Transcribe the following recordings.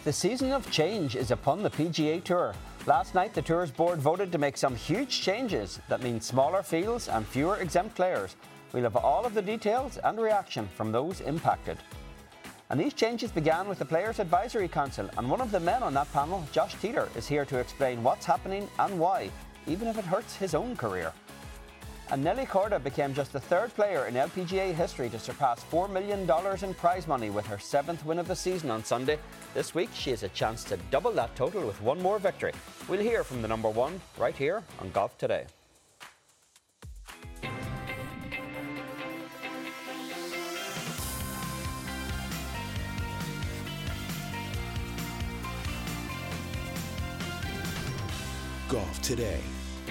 The season of change is upon the PGA Tour. Last night, the Tour's board voted to make some huge changes that mean smaller fields and fewer exempt players. We'll have all of the details and reaction from those impacted. And these changes began with the Players Advisory Council, and one of the men on that panel, Josh Teeter, is here to explain what's happening and why, even if it hurts his own career. And Nelly Korda became just the third player in LPGA history to surpass $4 million in prize money with her 7th win of the season on Sunday. This week, she has a chance to double that total with one more victory. We'll hear from the number one right here on Golf Today. Golf Today.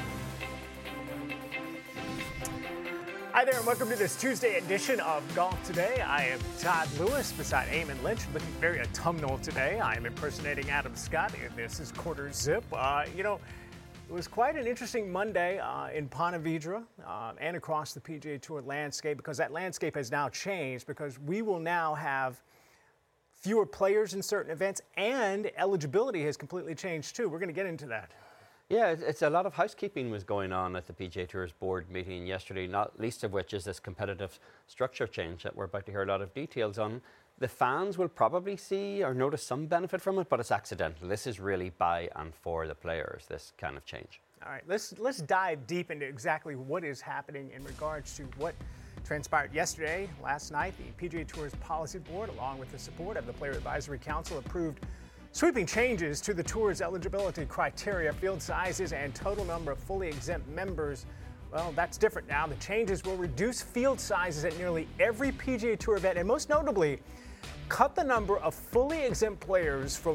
Hi there, and welcome to this Tuesday edition of Golf Today. I am Todd Lewis beside Eamon Lynch, looking very autumnal today. I am impersonating Adam Scott, and this is Quarter Zip. It was quite an interesting Monday in Ponte Vedra and across the PGA Tour landscape, because that landscape has now changed, because we will now have fewer players in certain events, and eligibility has completely changed too. We're going to get into that. Yeah, it's a lot of housekeeping was going on at the PGA Tour's board meeting yesterday, not least of which is this competitive structure change that we're about to hear a lot of details on. The fans will probably see or notice some benefit from it, but it's accidental. This is really by and for the players, this kind of change. All right, let's dive deep into exactly what is happening in regards to what transpired yesterday. Last night, the PGA Tour's policy board, along with the support of the Player Advisory Council, approved sweeping changes to the Tour's eligibility criteria, field sizes, and total number of fully exempt members. Well, that's different now. The changes will reduce field sizes at nearly every PGA Tour event, and most notably, cut the number of fully exempt players from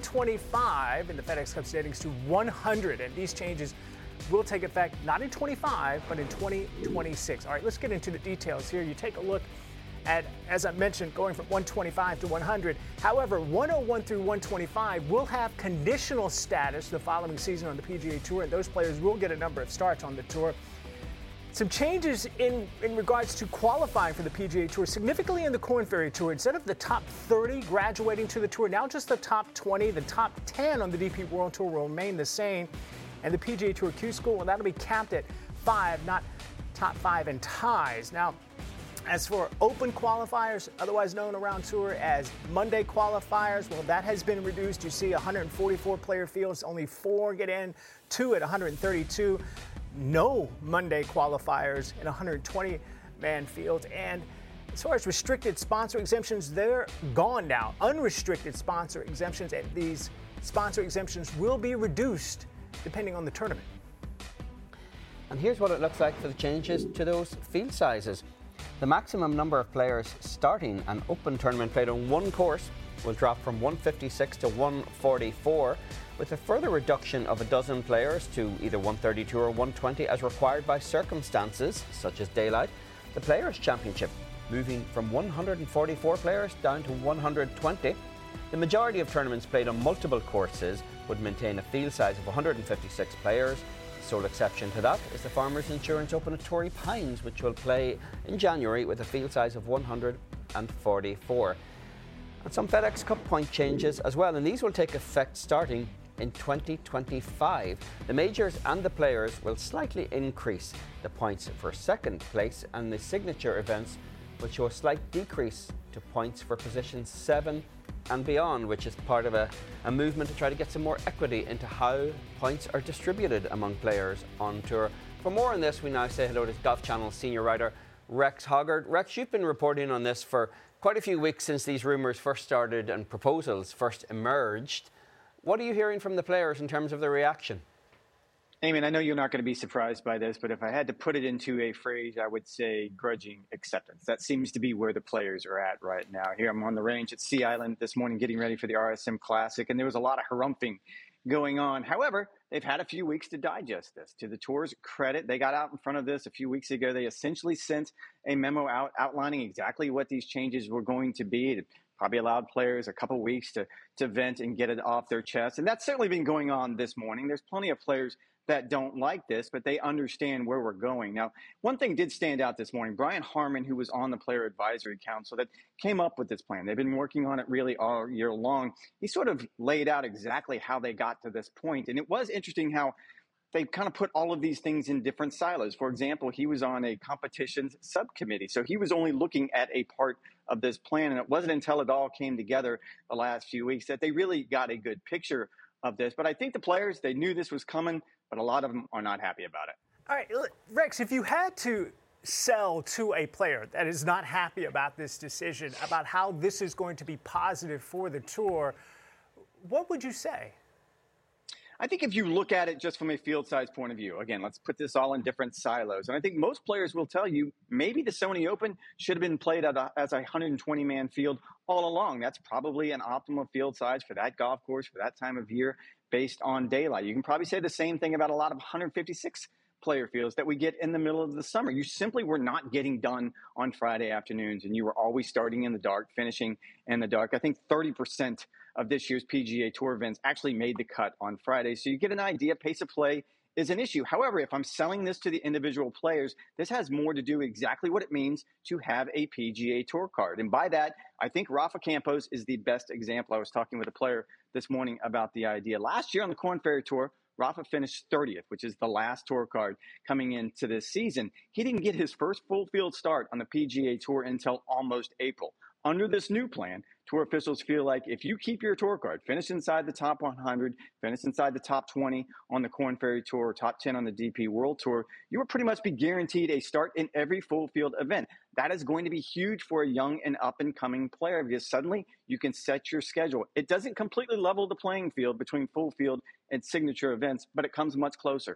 125 in the FedEx Cup standings to 100. And these changes will take effect not in 25, but in 2026. All right, let's get into the details here. You take a look at, as I mentioned, going from 125 to 100. However, 101 through 125 will have conditional status the following season on the PGA Tour, and those players will get a number of starts on the tour. Some changes in regards to qualifying for the PGA Tour, significantly in the Korn Ferry Tour. Instead of the top 30 graduating to the tour, now just the top 20, the top 10 on the DP World Tour will remain the same. And the PGA Tour Q School, well, that'll be capped at 5, not top 5 and ties. Now, as for open qualifiers, otherwise known around tour as Monday qualifiers, well, that has been reduced. You see 144 player fields, only 4 get in, 2 at 132. No Monday qualifiers in 120-man fields. And as far as restricted sponsor exemptions, they're gone now. Unrestricted sponsor exemptions, and these sponsor exemptions will be reduced depending on the tournament. And here's what it looks like for the changes to those field sizes. The maximum number of players starting an open tournament played on one course will drop from 156 to 144, with a further reduction of a dozen players to either 132 or 120 as required by circumstances such as daylight. The Players' Championship moving from 144 players down to 120. The majority of tournaments played on multiple courses would maintain a field size of 156 players. The sole exception to that is the Farmers Insurance Open at Torrey Pines, which will play in January with a field size of 144. And some FedEx Cup point changes as well, and these will take effect starting in 2025. The majors and the players will slightly increase the points for second place, and the signature events will show a slight decrease to points for positions 7 and beyond, which is part of a movement to try to get some more equity into how points are distributed among players on tour. For more on this, we now say hello to Golf Channel senior writer Rex Hoggard. Rex, you've been reporting on this for quite a few weeks since these rumours first started and proposals first emerged. What are you hearing from the players in terms of their reaction? Eamon, I know you're not going to be surprised by this, but if I had to put it into a phrase, I would say grudging acceptance. That seems to be where the players are at right now. Here I'm on the range at Sea Island this morning getting ready for the RSM Classic, and there was a lot of harumphing going on. However, they've had a few weeks to digest this. To the Tour's credit, they got out in front of this a few weeks ago. They essentially sent a memo out outlining exactly what these changes were going to be. probably allowed players a couple weeks to vent and get it off their chest. And that's certainly been going on this morning. There's plenty of players that don't like this, but they understand where we're going. Now, one thing did stand out this morning. Brian Harman, who was on the Player Advisory Council that came up with this plan, they've been working on it really all year long. He sort of laid out exactly how they got to this point. And it was interesting how they kind of put all of these things in different silos. For example, he was on a competitions subcommittee. So he was only looking at a part of this plan. And it wasn't until it all came together the last few weeks that they really got a good picture of this. But I think the players, they knew this was coming, but a lot of them are not happy about it. All right, Rex, if you had to sell to a player that is not happy about this decision, about how this is going to be positive for the tour, what would you say? I think if you look at it just from a field size point of view, again, let's put this all in different silos. And I think most players will tell you maybe the Sony Open should have been played as a 120-man field all along. That's probably an optimal field size for that golf course, for that time of year, based on daylight. You can probably say the same thing about a lot of 156 player fields that we get in the middle of the summer. You simply were not getting done on Friday afternoons, and you were always starting in the dark, finishing in the dark. I think 30% of this year's PGA Tour events actually made the cut on Friday. So you get an idea, pace of play is an issue. However, if I'm selling this to the individual players, this has more to do exactly what it means to have a PGA Tour card. And by that, I think Rafa Campos is the best example. I was talking with a player this morning about the idea. Last year on the Korn Ferry Tour, Rafa finished 30th, which is the last tour card coming into this season. He didn't get his first full field start on the PGA Tour until almost April. Under this new plan, tour officials feel like if you keep your tour card, finish inside the top 100, finish inside the top 20 on the Korn Ferry Tour, top 10 on the DP World Tour, you will pretty much be guaranteed a start in every full field event. That is going to be huge for a young and up-and-coming player because suddenly you can set your schedule. It doesn't completely level the playing field between full field and signature events, but it comes much closer.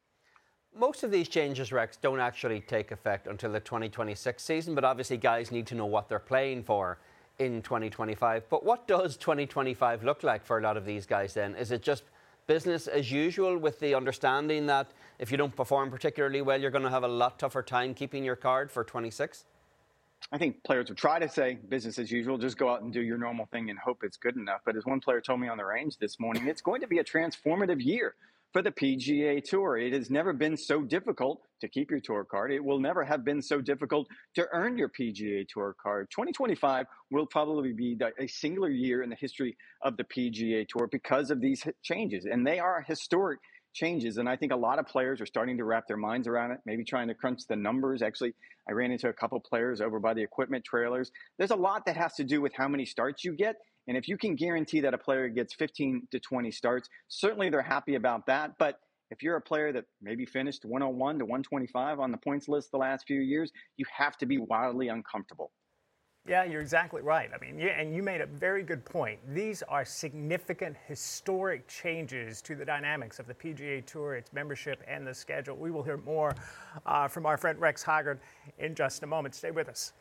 Most of these changes, Rex, don't actually take effect until the 2026 season, but obviously guys need to know what they're playing for in 2025. But what does 2025 look like for a lot of these guys then? Is it just business as usual with the understanding that if you don't perform particularly well, you're going to have a lot tougher time keeping your card for 26? I think players would try to say business as usual, just go out and do your normal thing and hope it's good enough. But as one player told me on the range this morning, it's going to be a transformative year for the PGA Tour. It has never been so difficult to keep your tour card. It will never have been so difficult to earn your PGA Tour card. 2025 will probably be a singular year in the history of the PGA Tour because of these changes, and they are historic changes. And I think a lot of players are starting to wrap their minds around it, maybe trying to crunch the numbers. Actually, I ran into a couple players over by the equipment trailers. There's a lot that has to do with how many starts you get. And if you can guarantee that a player gets 15 to 20 starts, certainly they're happy about that. But if you're a player that maybe finished 101 to 125 on the points list the last few years, you have to be wildly uncomfortable. Yeah, you're exactly right. I mean, and you made a very good point. These are significant, historic changes to the dynamics of the PGA Tour, its membership, and the schedule. We will hear more from our friend Rex Hoggard in just a moment. Stay with us.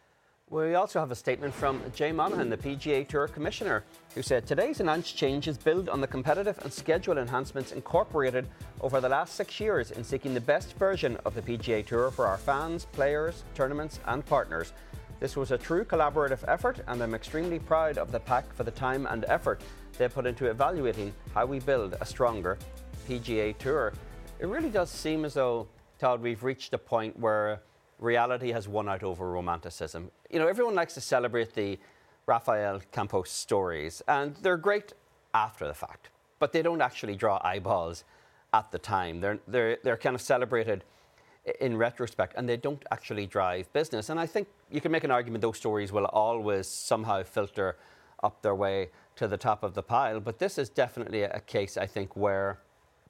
We also have a statement from Jay Monahan, the PGA Tour Commissioner, who said today's announced changes build on the competitive and schedule enhancements incorporated over the last 6 years in seeking the best version of the PGA Tour for our fans, players, tournaments and partners. This was a true collaborative effort, and I'm extremely proud of the pack for the time and effort they put into evaluating how we build a stronger PGA Tour. It really does seem as though, Todd, we've reached a point where reality has won out over romanticism. You know, everyone likes to celebrate the Rafael Campos stories, and they're great after the fact, but they don't actually draw eyeballs at the time. They're kind of celebrated in retrospect, and they don't actually drive business. And I think you can make an argument those stories will always somehow filter up their way to the top of the pile, but this is definitely a case, I think, where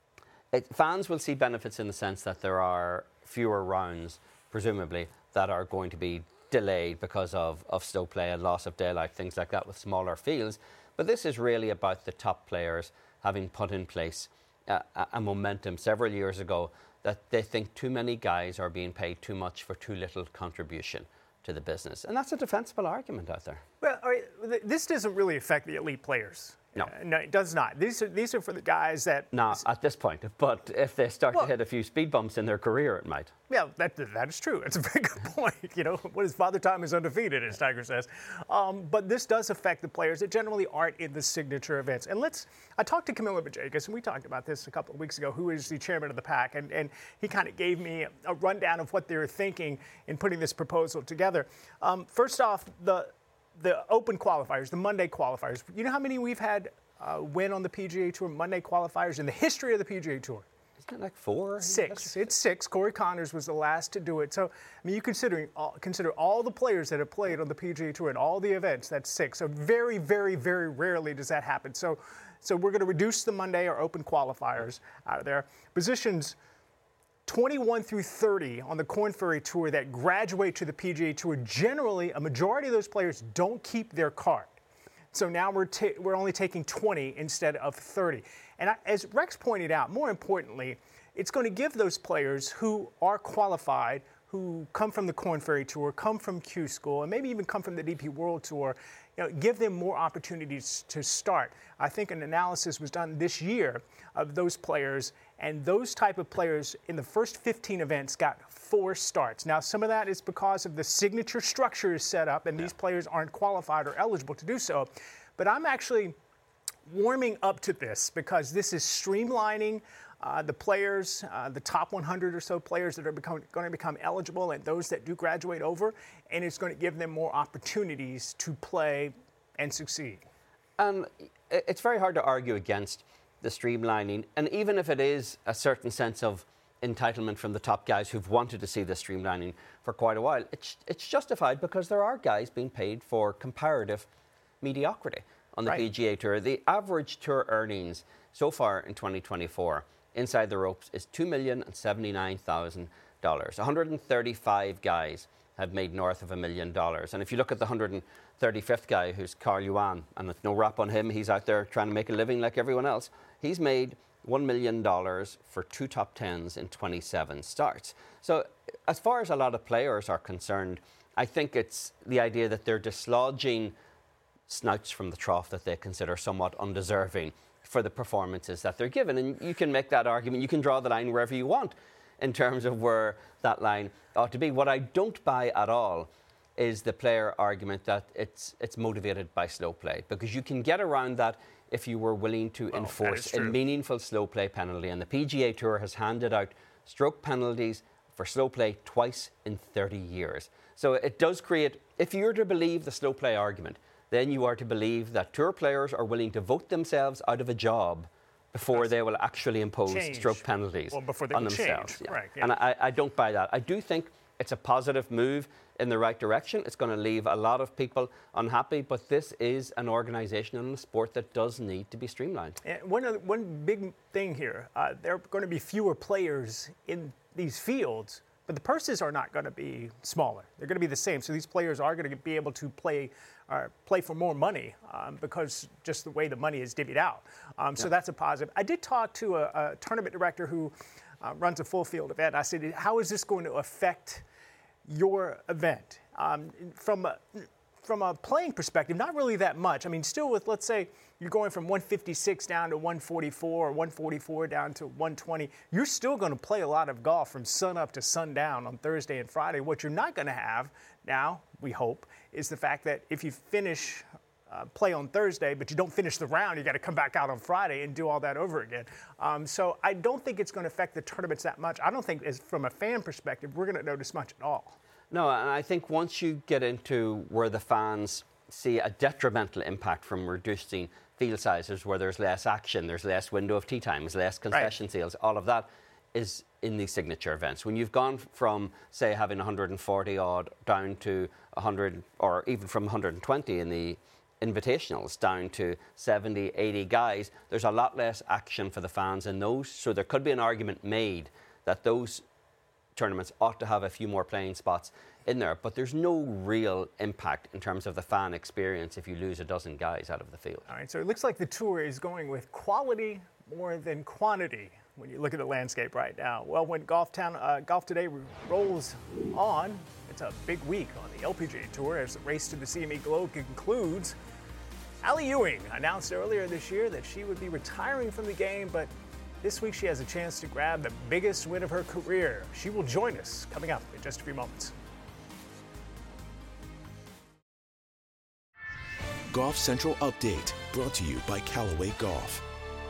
fans will see benefits in the sense that there are fewer rounds, presumably, that are going to be delayed because of slow play and loss of daylight, things like that with smaller fields. But this is really about the top players having put in place a momentum several years ago that they think too many guys are being paid too much for too little contribution to the business. And that's a defensible argument out there. Well, all right, this doesn't really affect the elite players No. No, it does not. These are for the guys that... Not at this point, but if they start to hit a few speed bumps in their career, it might. Yeah, that is true. It's a very good point. What is Father Time is undefeated, as Tiger says. But this does affect the players that generally aren't in the signature events. And I talked to Camilo Villegas, and we talked about this a couple of weeks ago, who is the chairman of the PAC, and he kind of gave me a rundown of what they were thinking in putting this proposal together. First off, the Open qualifiers, the Monday qualifiers. You know how many we've had win on the PGA Tour Monday qualifiers in the history of the PGA Tour? Isn't it like 4? 6. It's 6. Corey Connors was the last to do it. So, I mean, you consider all the players that have played on the PGA Tour and all the events, that's 6. So very, very, very rarely does that happen. So we're going to reduce the Monday or Open qualifiers out of there. Positions 21 through 30 on the Korn Ferry Tour that graduate to the PGA Tour, generally, a majority of those players don't keep their card. So now we're only taking 20 instead of 30. And as Rex pointed out, more importantly, it's going to give those players who are qualified, who come from the Korn Ferry Tour, come from Q School, and maybe even come from the DP World Tour, give them more opportunities to start. I think an analysis was done this year of those players, and those type of players in the first 15 events got 4 starts. Now, some of that is because of the signature structure is set up, and these players aren't qualified or eligible to do so. But I'm actually warming up to this because this is streamlining the players, the top 100 or so players that are going to become eligible and those that do graduate over, and it's going to give them more opportunities to play and succeed. It's very hard to argue against the streamlining, and even if it is a certain sense of entitlement from the top guys who've wanted to see the streamlining for quite a while, it's justified because there are guys being paid for comparative mediocrity on the PGA Tour. The average tour earnings so far in 2024 inside the ropes is $2,079,000. 135 guys have made north of $1 million. And if you look at the 135th guy, who's Carl Yuan, and it's no rap on him, he's out there trying to make a living like everyone else, he's made $1 million for 2 top 10s in 27 starts. So as far as a lot of players are concerned, I think it's the idea that they're dislodging snouts from the trough that they consider somewhat undeserving for the performances that they're given. And you can make that argument. You can draw the line wherever you want in terms of where that line ought to be. What I don't buy at all is the player argument that it's motivated by slow play, because you can get around that if you were willing to enforce a meaningful slow play penalty. And the PGA Tour has handed out stroke penalties for slow play twice in 30 years. So it does create, if you're to believe the slow play argument, then you are to believe that tour players are willing to vote themselves out of a job before they will actually impose stroke penalties on themselves. Yeah. Right, yeah. And I don't buy that. I do think it's a positive move in the right direction. It's going to leave a lot of people unhappy, but this is an organisation and a sport that does need to be streamlined. And one big thing here, there are going to be fewer players in these fields, but the purses are not going to be smaller. They're going to be the same. So these players are going to be able to play for more money because just the way the money is divvied out. So that's a positive. I did talk to a tournament director who runs a full field event. I said, how is this going to affect your event? From a playing perspective, not really that much. I mean, still with, let's say, you're going from 156 down to 144 or 144 down to 120, you're still going to play a lot of golf from sun up to sundown on Thursday and Friday. What you're not going to have now, we hope, is the fact that if you finish play on Thursday, but you don't finish the round, you got to come back out on Friday and do all that over again. So I don't think it's going to affect the tournaments that much. I don't think, from a fan perspective, we're going to notice much at all. No, and I think once you get into where the fans see a detrimental impact from reducing field sizes, where there's less action, there's less window of tee times, less concession sales, all of that is in these signature events. When you've gone from, say, having 140 odd down to 100, or even from 120 in the invitationals down to 70, 80 guys, there's a lot less action for the fans in those. So there could be an argument made that those tournaments ought to have a few more playing spots in there, but there's no real impact in terms of the fan experience if you lose a dozen guys out of the field. All right, so it looks like the tour is going with quality more than quantity when you look at the landscape right now. Well, when Golf Today rolls on, it's a big week on the LPGA Tour as the race to the CME Globe concludes. Ally Ewing announced earlier this year that she would be retiring from the game, but this week she has a chance to grab the biggest win of her career. She will join us coming up in just a few moments. Golf Central Update, brought to you by Callaway Golf.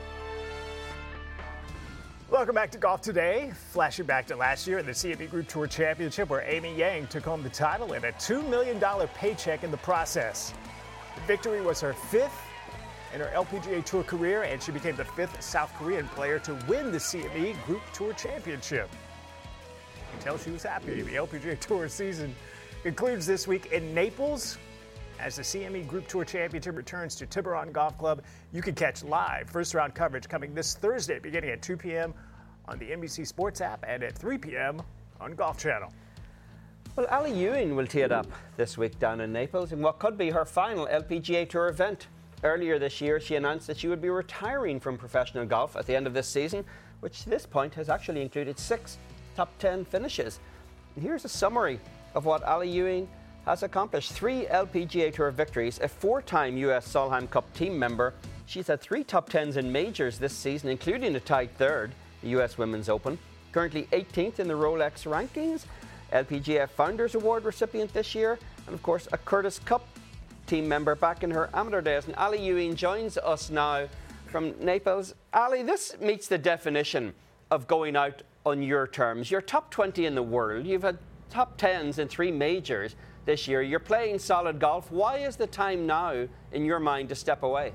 Welcome back to Golf Today. Flashing back to last year at the CME Group Tour Championship, where Amy Yang took home the title and a $2 million paycheck in the process. The victory was her fifth in her LPGA Tour career, and she became the fifth South Korean player to win the CME Group Tour Championship. You can tell she was happy. The LPGA Tour season concludes this week in Naples. As the CME Group Tour Championship returns to Tiburon Golf Club, you can catch live first-round coverage coming this Thursday beginning at 2 p.m. on the NBC Sports app and at 3 p.m. on Golf Channel. Well, Ally Ewing will tee it up this week down in Naples in what could be her final LPGA Tour event. Earlier this year, she announced that she would be retiring from professional golf at the end of this season, which to this point has actually included 6 top 10 finishes. And here's a summary of what Ally Ewing has accomplished: 3 LPGA Tour victories, a 4-time US Solheim Cup team member. She's had 3 top 10s in majors this season, including a tied 3rd, the US Women's Open. Currently 18th in the Rolex rankings, LPGA Founders Award recipient this year, and of course a Curtis Cup team member back in her amateur days. And Ally Ewing joins us now from Naples. Ally, this meets the definition of going out on your terms. You're top 20 in the world. You've had top 10s in 3 majors this year. You're playing solid golf. Why is the time now, in your mind, to step away?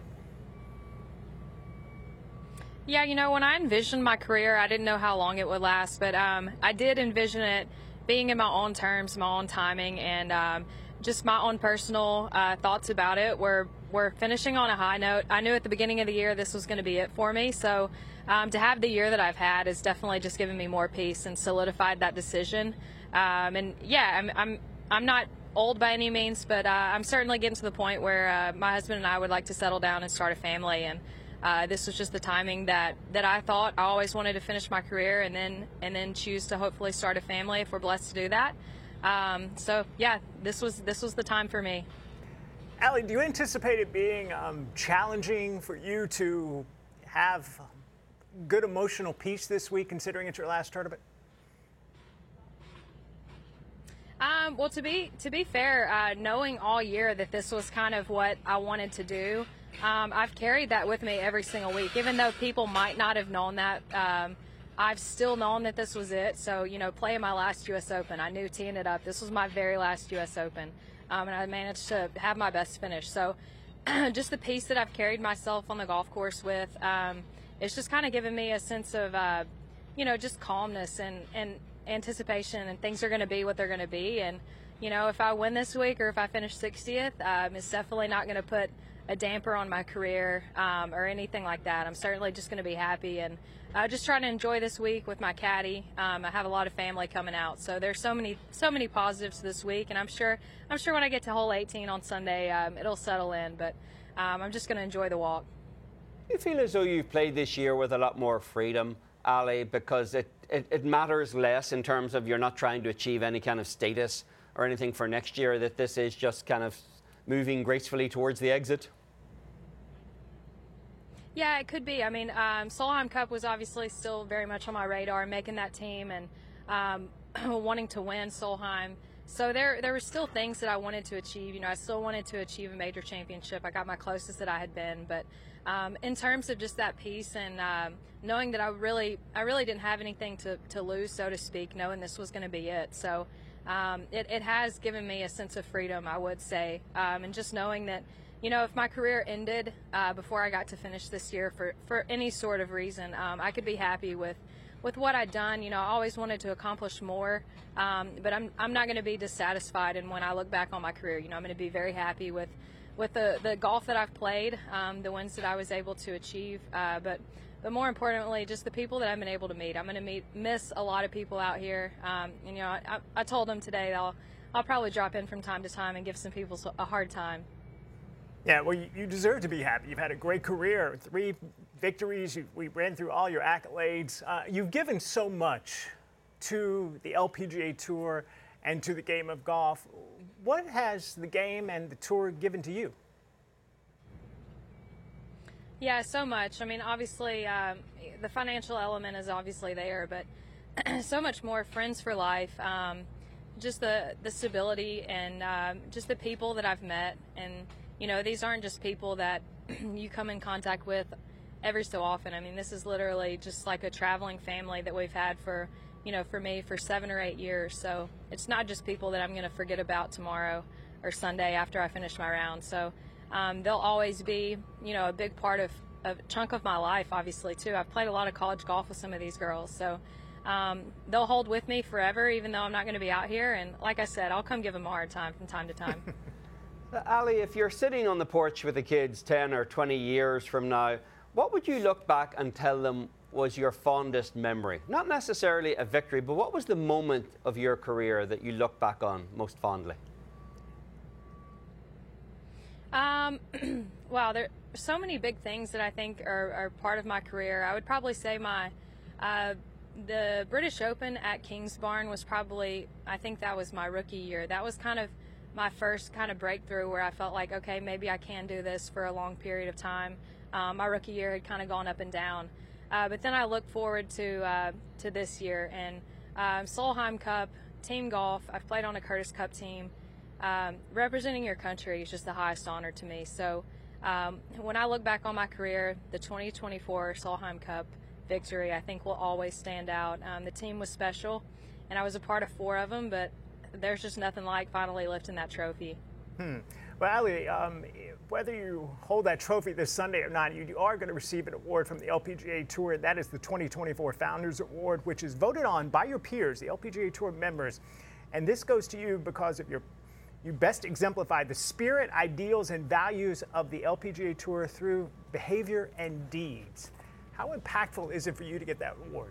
Yeah, you know, when I envisioned my career, I didn't know how long it would last, but I did envision it being in my own terms, my own timing, and just my own personal thoughts about it. We're finishing on a high note. I knew at the beginning of the year this was going to be it for me, so to have the year that I've had has definitely just given me more peace and solidified that decision. And yeah, I'm not old by any means, but I'm certainly getting to the point where my husband and I would like to settle down and start a family, and this was just the timing that I thought. I always wanted to finish my career and then choose to hopefully start a family if we're blessed to do that. So yeah, this was the time for me. Ally, do you anticipate it being challenging for you to have good emotional peace this week, considering it's your last tournament? Well, to be fair, knowing all year that this was kind of what I wanted to do, I've carried that with me every single week. Even though people might not have known that, I've still known that this was it. So, you know, playing my last U.S. Open, I knew teeing it up, this was my very last U.S. Open, and I managed to have my best finish. So, just the pace that I've carried myself on the golf course with, it's just kind of given me a sense of, you know, just calmness and anticipation, and things are going to be what they're going to be. And you know, if I win this week or if I finish 60th, it's definitely not going to put a damper on my career or anything like that. I'm certainly just going to be happy and just trying to enjoy this week with my caddy. I have a lot of family coming out, so there's so many positives this week, and I'm sure when I get to hole 18 on Sunday, it'll settle in. But I'm just going to enjoy the walk. You feel as though you've played this year with a lot more freedom, Ally, because it matters less in terms of you're not trying to achieve any kind of status or anything for next year, that this is just kind of moving gracefully towards the exit? Yeah, it could be. I mean, Solheim Cup was obviously still very much on my radar, making that team and wanting to win Solheim. So there were still things that I wanted to achieve. You know, I still wanted to achieve a major championship. I got my closest that I had been, but in terms of just that piece and knowing that I really didn't have anything to lose, so to speak, knowing this was going to be it. So it has given me a sense of freedom, I would say, and just knowing that, you know, if my career ended before I got to finish this year for any sort of reason, I could be happy with what I'd done. You know, I always wanted to accomplish more, but I'm not going to be dissatisfied. And when I look back on my career, you know, I'm going to be very happy with the golf that I've played, the wins that I was able to achieve, but more importantly, just the people that I've been able to meet. I'm going to miss a lot of people out here. And, you know, I told them today that I'll probably drop in from time to time and give some people a hard time. Yeah, well, you deserve to be happy. You've had a great career, 3 victories. We ran through all your accolades. You've given so much to the LPGA Tour and to the game of golf. What has the game and the tour given to you? Yeah, so much. I mean, obviously, the financial element is obviously there, but so much more. Friends for life, just the stability, and just the people that I've met. And, you know, these aren't just people that you come in contact with every so often. I mean, this is literally just like a traveling family that we've had for, you know, for me for 7 or 8 years. So it's not just people that I'm going to forget about tomorrow or Sunday after I finish my round. So they'll always be, you know, a big part of a chunk of my life, obviously, too. I've played a lot of college golf with some of these girls. So they'll hold with me forever, even though I'm not going to be out here. And like I said, I'll come give them a hard time from time to time. Ali, if you're sitting on the porch with the kids 10 or 20 years from now, what would you look back and tell them was your fondest memory? Not necessarily a victory, but what was the moment of your career that you look back on most fondly? Wow, there are so many big things that I think are part of my career. I would probably say the British Open at Kingsbarn was probably, I think that was my rookie year. That was kind of my first kind of breakthrough where I felt like, okay, maybe I can do this for a long period of time. My rookie year had kind of gone up and down. But then I look forward to this year, and Solheim Cup, team golf. I've played on a Curtis Cup team. Representing your country is just the highest honor to me. So when I look back on my career, the 2024 Solheim Cup victory, I think will always stand out. The team was special, and I was a part of 4 of them, but there's just nothing like finally lifting that trophy. Well, Ali, whether you hold that trophy this Sunday or not, you are going to receive an award from the LPGA Tour. That is the 2024 Founders Award, which is voted on by your peers, the LPGA Tour members. And this goes to you because of you best exemplified the spirit, ideals, and values of the LPGA Tour through behavior and deeds. How impactful is it for you to get that award?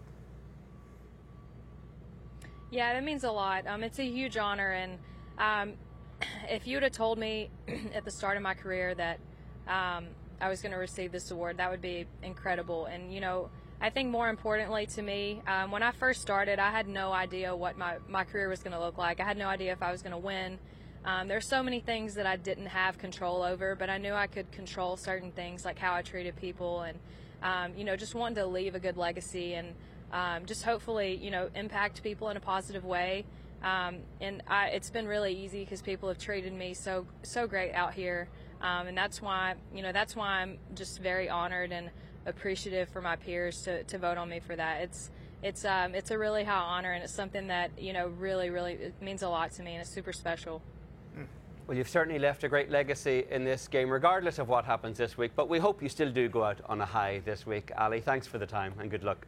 Yeah, that means a lot. It's a huge honor, and if you would have told me at the start of my career that I was going to receive this award, that would be incredible. And, you know, I think more importantly to me, when I first started, I had no idea what my career was going to look like. I had no idea if I was going to win. There's so many things that I didn't have control over, but I knew I could control certain things, like how I treated people, and, you know, just wanting to leave a good legacy and just hopefully, you know, impact people in a positive way. It's been really easy because people have treated me so great out here, and that's why I'm just very honored and appreciative for my peers to vote on me for that. It's a really high honor, and it's something that, you know, really it means a lot to me, and it's super special. Well, you've certainly left a great legacy in this game, regardless of what happens this week, but we hope you still do go out on a high this week. Ali, thanks for the time and good luck.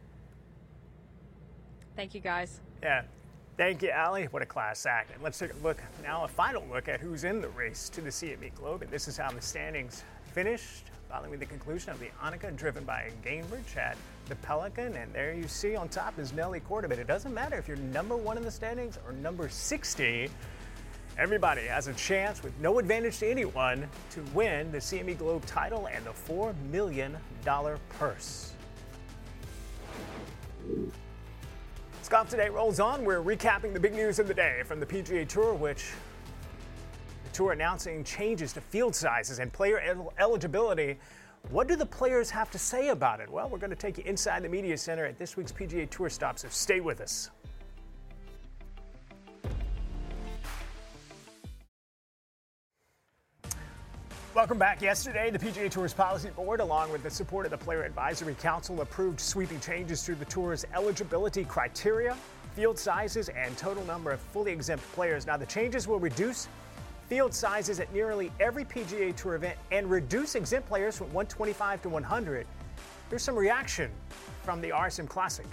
Thank you, guys. Yeah. Thank you, Ali. What a class act. And let's take a look now, a final look at who's in the race to the CME Globe. And this is how the standings finished following the conclusion of the Annika, driven by Gainbridge at the Pelican. And there you see on top is Nelly Korda. But it doesn't matter if you're number 1 in the standings or number 60. Everybody has a chance with no advantage to anyone to win the CME Globe title and the $4 million purse. As Golf Today rolls on, we're recapping the big news of the day from the PGA Tour, which the Tour announcing changes to field sizes and player eligibility. What do the players have to say about it? Well, we're going to take you inside the media center at this week's PGA Tour stop, so stay with us. Welcome back. Yesterday, the PGA Tour's Policy Board, along with the support of the Player Advisory Council, approved sweeping changes to the Tour's eligibility criteria, field sizes, and total number of fully exempt players. Now, the changes will reduce field sizes at nearly every PGA Tour event and reduce exempt players from 125 to 100. Here's some reaction from the RSM Classic.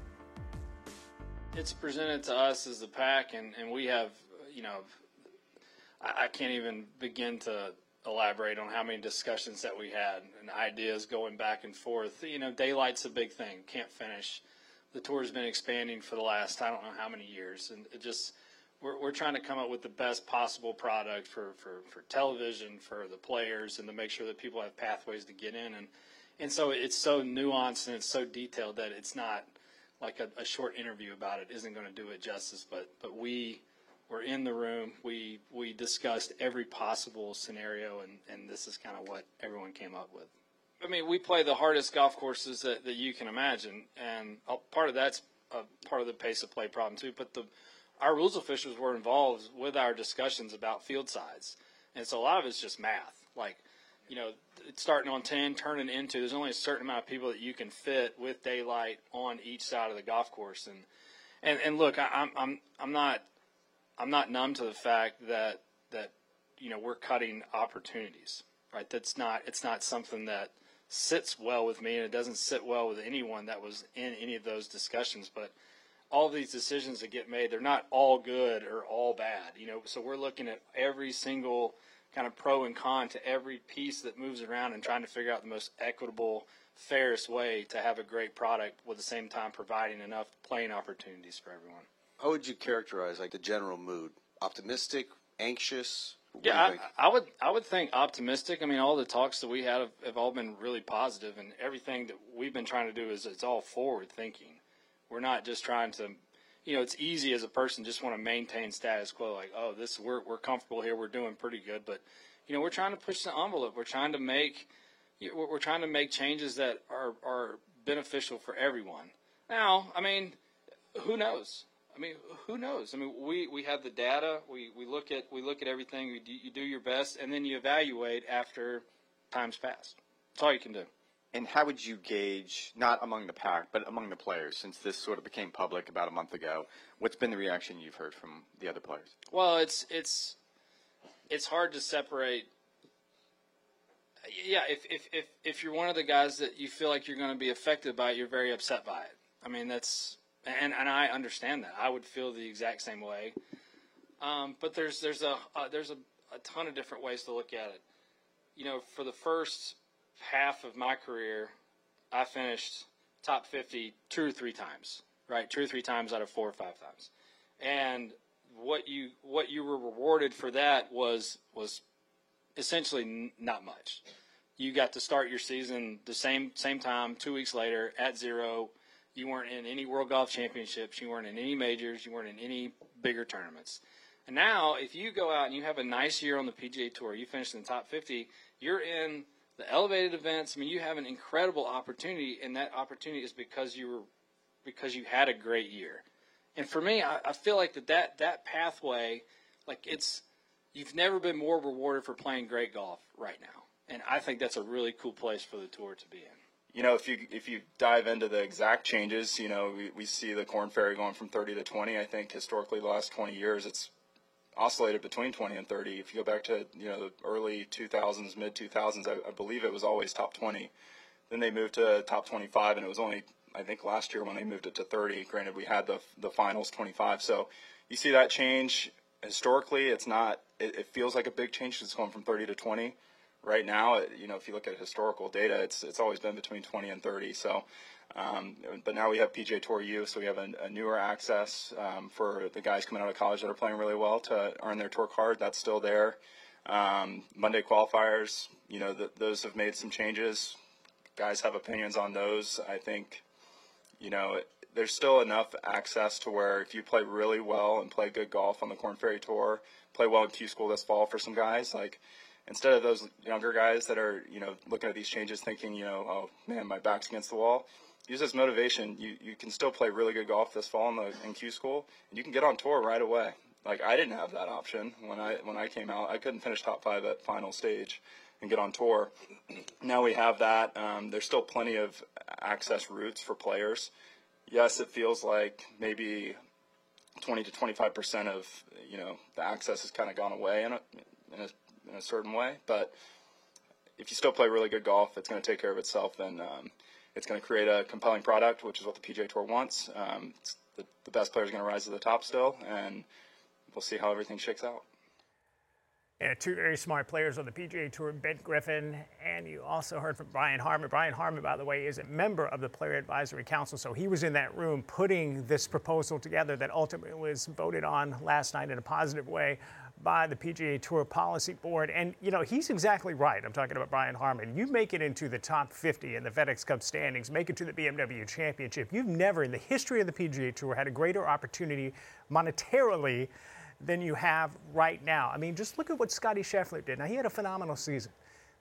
It's presented to us as the pack, and we have, you know, I can't even begin to elaborate on how many discussions that we had and ideas going back and forth. You know, daylight's a big thing. Can't finish. The tour's been expanding for the last, I don't know how many years. And it just, we're trying to come up with the best possible product for television, for the players, and to make sure that people have pathways to get in. And so it's so nuanced and it's so detailed that it's not like a short interview about it isn't going to do it justice. But we were in the room. We discussed every possible scenario, and this is kind of what everyone came up with. I mean, we play the hardest golf courses that you can imagine, and part of that's part of the pace of play problem too. But our rules officials were involved with our discussions about field size, and so a lot of it's just math. Like, it's starting on 10, turning into, there's only a certain amount of people that you can fit with daylight on each side of the golf course, and look, I'm not numb to the fact that we're cutting opportunities, right? It's not something that sits well with me, and it doesn't sit well with anyone that was in any of those discussions. But all of these decisions that get made, they're not all good or all bad, So we're looking at every single kind of pro and con to every piece that moves around and trying to figure out the most equitable, fairest way to have a great product with the same time providing enough playing opportunities for everyone. How would you characterize the general mood? Optimistic, anxious? Yeah, I would think optimistic. I mean, all the talks that we had have all been really positive, and everything that we've been trying to do is it's all forward thinking. We're not just trying to, it's easy as a person just want to maintain status quo, like, oh, we're comfortable here, we're doing pretty good, but we're trying to push the envelope. We're trying to make changes that are beneficial for everyone. Now, I mean, who knows? We have the data. We look at everything. You do your best, and then you evaluate after time's passed. That's all you can do. And how would you gauge, not among the pack, but among the players, since this sort of became public about a month ago? What's been the reaction you've heard from the other players? Well, it's hard to separate. Yeah, if you're one of the guys that you feel like you're going to be affected by it, you're very upset by it. I mean, that's. And I understand that. I would feel the exact same way. But there's a ton of different ways to look at it. For the first half of my career, I finished top 50 2 or 3 times, right? 2 or 3 times out of 4 or 5 times. And what you were rewarded for that was essentially not much. You got to start your season the same time, 2 weeks later at 0. You weren't in any World Golf Championships. You weren't in any majors. You weren't in any bigger tournaments. And now, if you go out and you have a nice year on the PGA Tour, you finish in the top 50, you're in the elevated events. I mean, you have an incredible opportunity, and that opportunity is because you had a great year. And for me, I feel like that pathway, you've never been more rewarded for playing great golf right now. And I think that's a really cool place for the tour to be in. If you dive into the exact changes, we see the Korn Ferry going from 30 to 20. I think historically the last 20 years it's oscillated between 20 and 30. If you go back to the early 2000s, mid 2000s, I believe it was always top 20. Then they moved to top 25, and it was only I think last year when they moved it to 30. Granted, we had the finals 25. So you see that change historically. It's not. It feels like a big change. It's going from 30 to 20. Right now, if you look at historical data, it's always been between 20 and 30. So, but now we have PGA Tour U, so we have a newer access for the guys coming out of college that are playing really well to earn their tour card. That's still there. Monday qualifiers, those have made some changes. Guys have opinions on those. I think, there's still enough access to where if you play really well and play good golf on the Korn Ferry Tour, play well in Q School this fall for some guys, instead of those younger guys that are, looking at these changes thinking, oh, man, my back's against the wall, use as motivation. You can still play really good golf this fall in Q School, and you can get on tour right away. I didn't have that option when I came out. I couldn't finish top 5 at final stage and get on tour. Now we have that. There's still plenty of access routes for players. Yes, it feels like maybe 20 to 25% of, the access has kind of gone away in a certain way, but if you still play really good golf, it's going to take care of itself. Then it's going to create a compelling product, which is what the PGA Tour wants. The best players are going to rise to the top still, and we'll see how everything shakes out. Yeah, 2 very smart players on the PGA Tour, Ben Griffin, and you also heard from Brian Harman. Brian Harman, by the way, is a member of the Player Advisory Council, so he was in that room putting this proposal together that ultimately was voted on last night in a positive way by the PGA Tour Policy Board. And, he's exactly right. I'm talking about Brian Harman. You make it into the top 50 in the FedEx Cup standings, make it to the BMW Championship. You've never in the history of the PGA Tour had a greater opportunity monetarily than you have right now. I mean, just look at what Scottie Scheffler did. Now, he had a phenomenal season.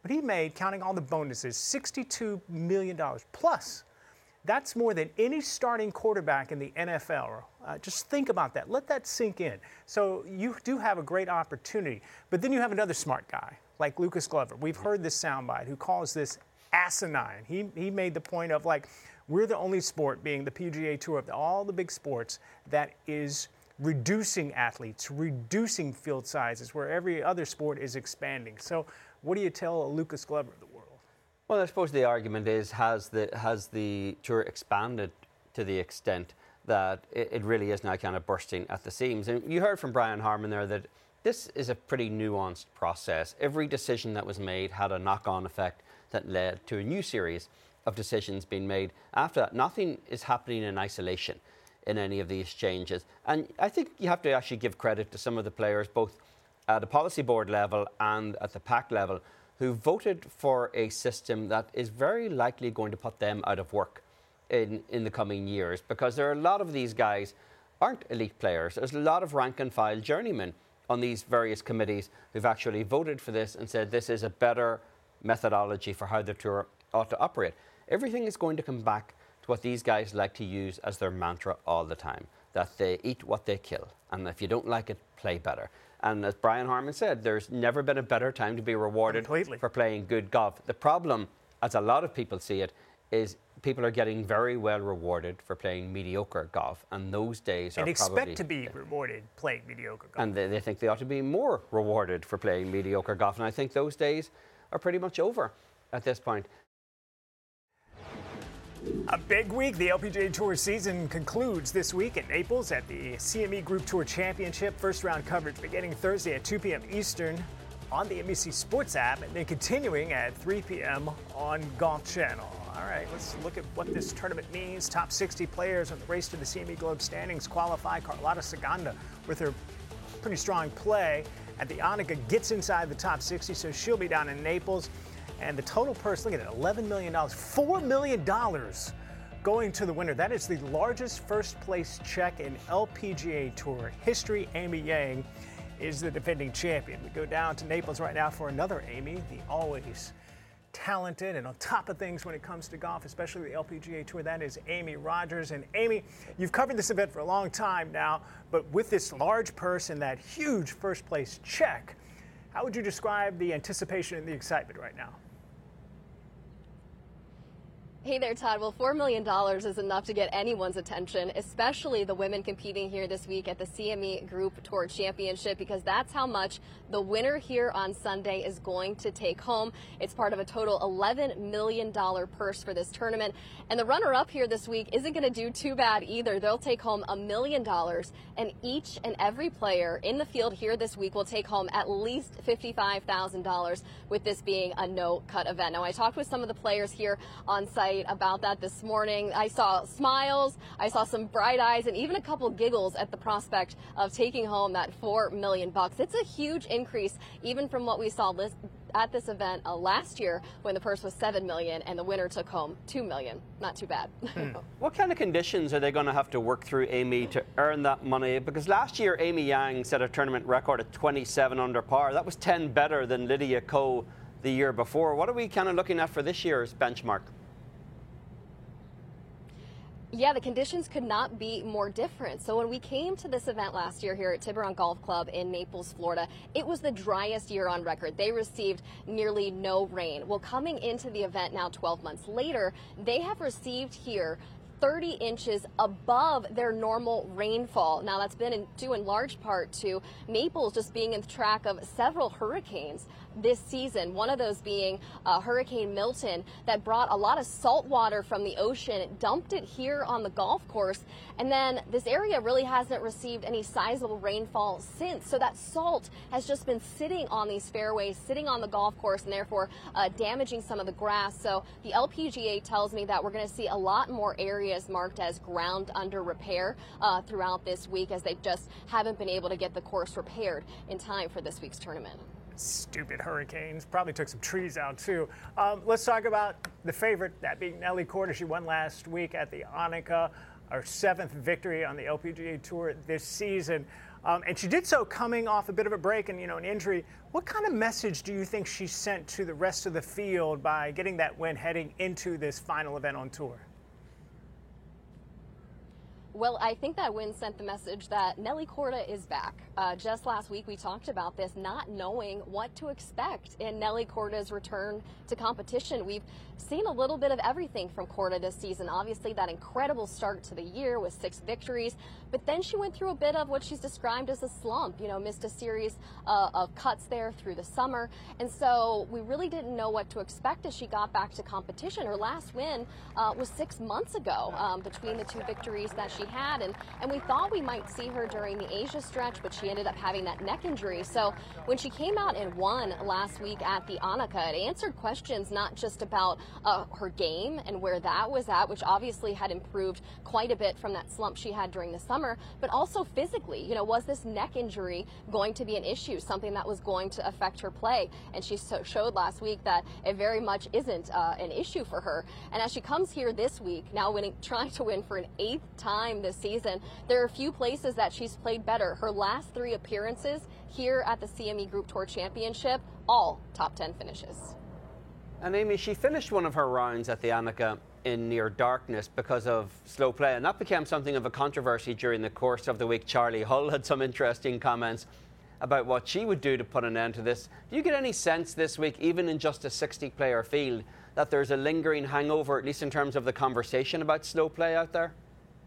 But he made, counting all the bonuses, $62 million. Plus, that's more than any starting quarterback in the NFL. Just think about that. Let that sink in. So you do have a great opportunity. But then you have another smart guy, like Lucas Glover. We've heard this soundbite, who calls this asinine. He made the point of, like, we're the only sport, being the PGA Tour of all the big sports, that is reducing athletes, reducing field sizes, where every other sport is expanding. So what do you tell Lucas Glover of the world? Well, I suppose the argument is, has the tour expanded to the extent that it really is now kind of bursting at the seams? And you heard from Brian Harman there that this is a pretty nuanced process. Every decision that was made had a knock-on effect that led to a new series of decisions being made. After that, nothing is happening in isolation in any of these changes. And I think you have to actually give credit to some of the players, both at the policy board level and at the PAC level, who voted for a system that is very likely going to put them out of work in the coming years, because there are a lot of these guys aren't elite players. There's a lot of rank and file journeymen on these various committees who've actually voted for this and said this is a better methodology for how the tour ought to operate. Everything is going to come back to what these guys like to use as their mantra all the time, that they eat what they kill, and if you don't like it, play better. And as Brian Harman said, there's never been a better time to be rewarded for playing good golf. The problem, as a lot of people see it, is people are getting very well rewarded for playing mediocre golf, and those days are and probably... expect to be rewarded playing mediocre golf. And they think they ought to be more rewarded for playing mediocre golf, and I think those days are pretty much over at this point. A big week. The LPGA Tour season concludes this week at Naples at the CME Group Tour Championship. First round coverage beginning Thursday at 2 p.m. Eastern on the NBC Sports app, and then continuing at 3 p.m. on Golf Channel. All right, let's look at what this tournament means. Top 60 players on the race to the CME Globe standings qualify. Carlota Ciganda, with her pretty strong play at the Annika, gets inside the top 60, so she'll be down in Naples. And the total purse, look at it, $11 million, $4 million going to the winner. That is the largest first place check in LPGA Tour history. Amy Yang is the defending champion. We go down to Naples right now for another Amy, the always talented and on top of things when it comes to golf, especially the LPGA Tour. That is Amy Rogers. And Amy, you've covered this event for a long time now, but with this large purse and that huge first place check, how would you describe the anticipation and the excitement right now? Hey there, Todd. Well, $4 million is enough to get anyone's attention, especially the women competing here this week at the CME Group Tour Championship, because that's how much the winner here on Sunday is going to take home. It's part of a total $11 million purse for this tournament. And the runner-up here this week isn't going to do too bad either. They'll take home $1 million, and each and every player in the field here this week will take home at least $55,000, with this being a no-cut event. Now, I talked with some of the players here on site about that this morning. I saw smiles, I saw some bright eyes, and even a couple giggles at the prospect of taking home that $4 million. It's a huge increase even from what we saw at this event last year, when the purse was $7 million and the winner took home $2 million. Not too bad. What kind of conditions are they going to have to work through, Amy, to earn that money? Because last year Amy Yang set a tournament record at 27 under par. That was 10 better than Lydia Ko the year before. What are we kind of looking at for this year's benchmark? Yeah, the conditions could not be more different. So when we came to this event last year here at Tiburon Golf Club in Naples, Florida, it was the driest year on record. They received nearly no rain. Well, coming into the event now 12 months later, they have received here 30 inches above their normal rainfall. Now, that's been due in large part to Naples just being in the track of several hurricanes this season, one of those being Hurricane Milton, that brought a lot of salt water from the ocean. It dumped it here on the golf course, and then this area really hasn't received any sizable rainfall since. So that salt has just been sitting on these fairways, sitting on the golf course, and therefore damaging some of the grass. So the LPGA tells me that we're going to see a lot more areas marked as ground under repair throughout this week, as they just haven't been able to get the course repaired in time for this week's tournament. Stupid hurricanes. Probably took some trees out, too. Let's talk about the favorite, that being Nelly Korda. She won last week at the Annika, our 7th victory on the LPGA Tour this season. And she did so coming off a bit of a break and, an injury. What kind of message do you think she sent to the rest of the field by getting that win heading into this final event on tour? Well, I think that win sent the message that Nelly Korda is back. Just last week, we talked about this, not knowing what to expect in Nelly Korda's return to competition. We've seen a little bit of everything from Korda this season. Obviously, that incredible start to the year with 6 victories, but then she went through a bit of what she's described as a slump, missed a series of cuts there through the summer. And so we really didn't know what to expect as she got back to competition. Her last win was 6 months ago between the 2 victories that she had, and we thought we might see her during the Asia stretch, but she ended up having that neck injury. So when she came out and won last week at the Annika, it answered questions not just about her game and where that was at, which obviously had improved quite a bit from that slump she had during the summer, but also physically. Was this neck injury going to be an issue, something that was going to affect her play? And she showed last week that it very much isn't an issue for her. And as she comes here this week, now trying to win for an 8th time this season, there are a few places that she's played better. Her last 3 appearances here at the CME Group Tour Championship, all top 10 finishes. And Amy, she finished one of her rounds at the Annika in near darkness because of slow play, and that became something of a controversy during the course of the week. Charlie Hull had some interesting comments about what she would do to put an end to this. Do you get any sense this week, even in just a 60-player field, that there's a lingering hangover, at least in terms of the conversation about slow play out there?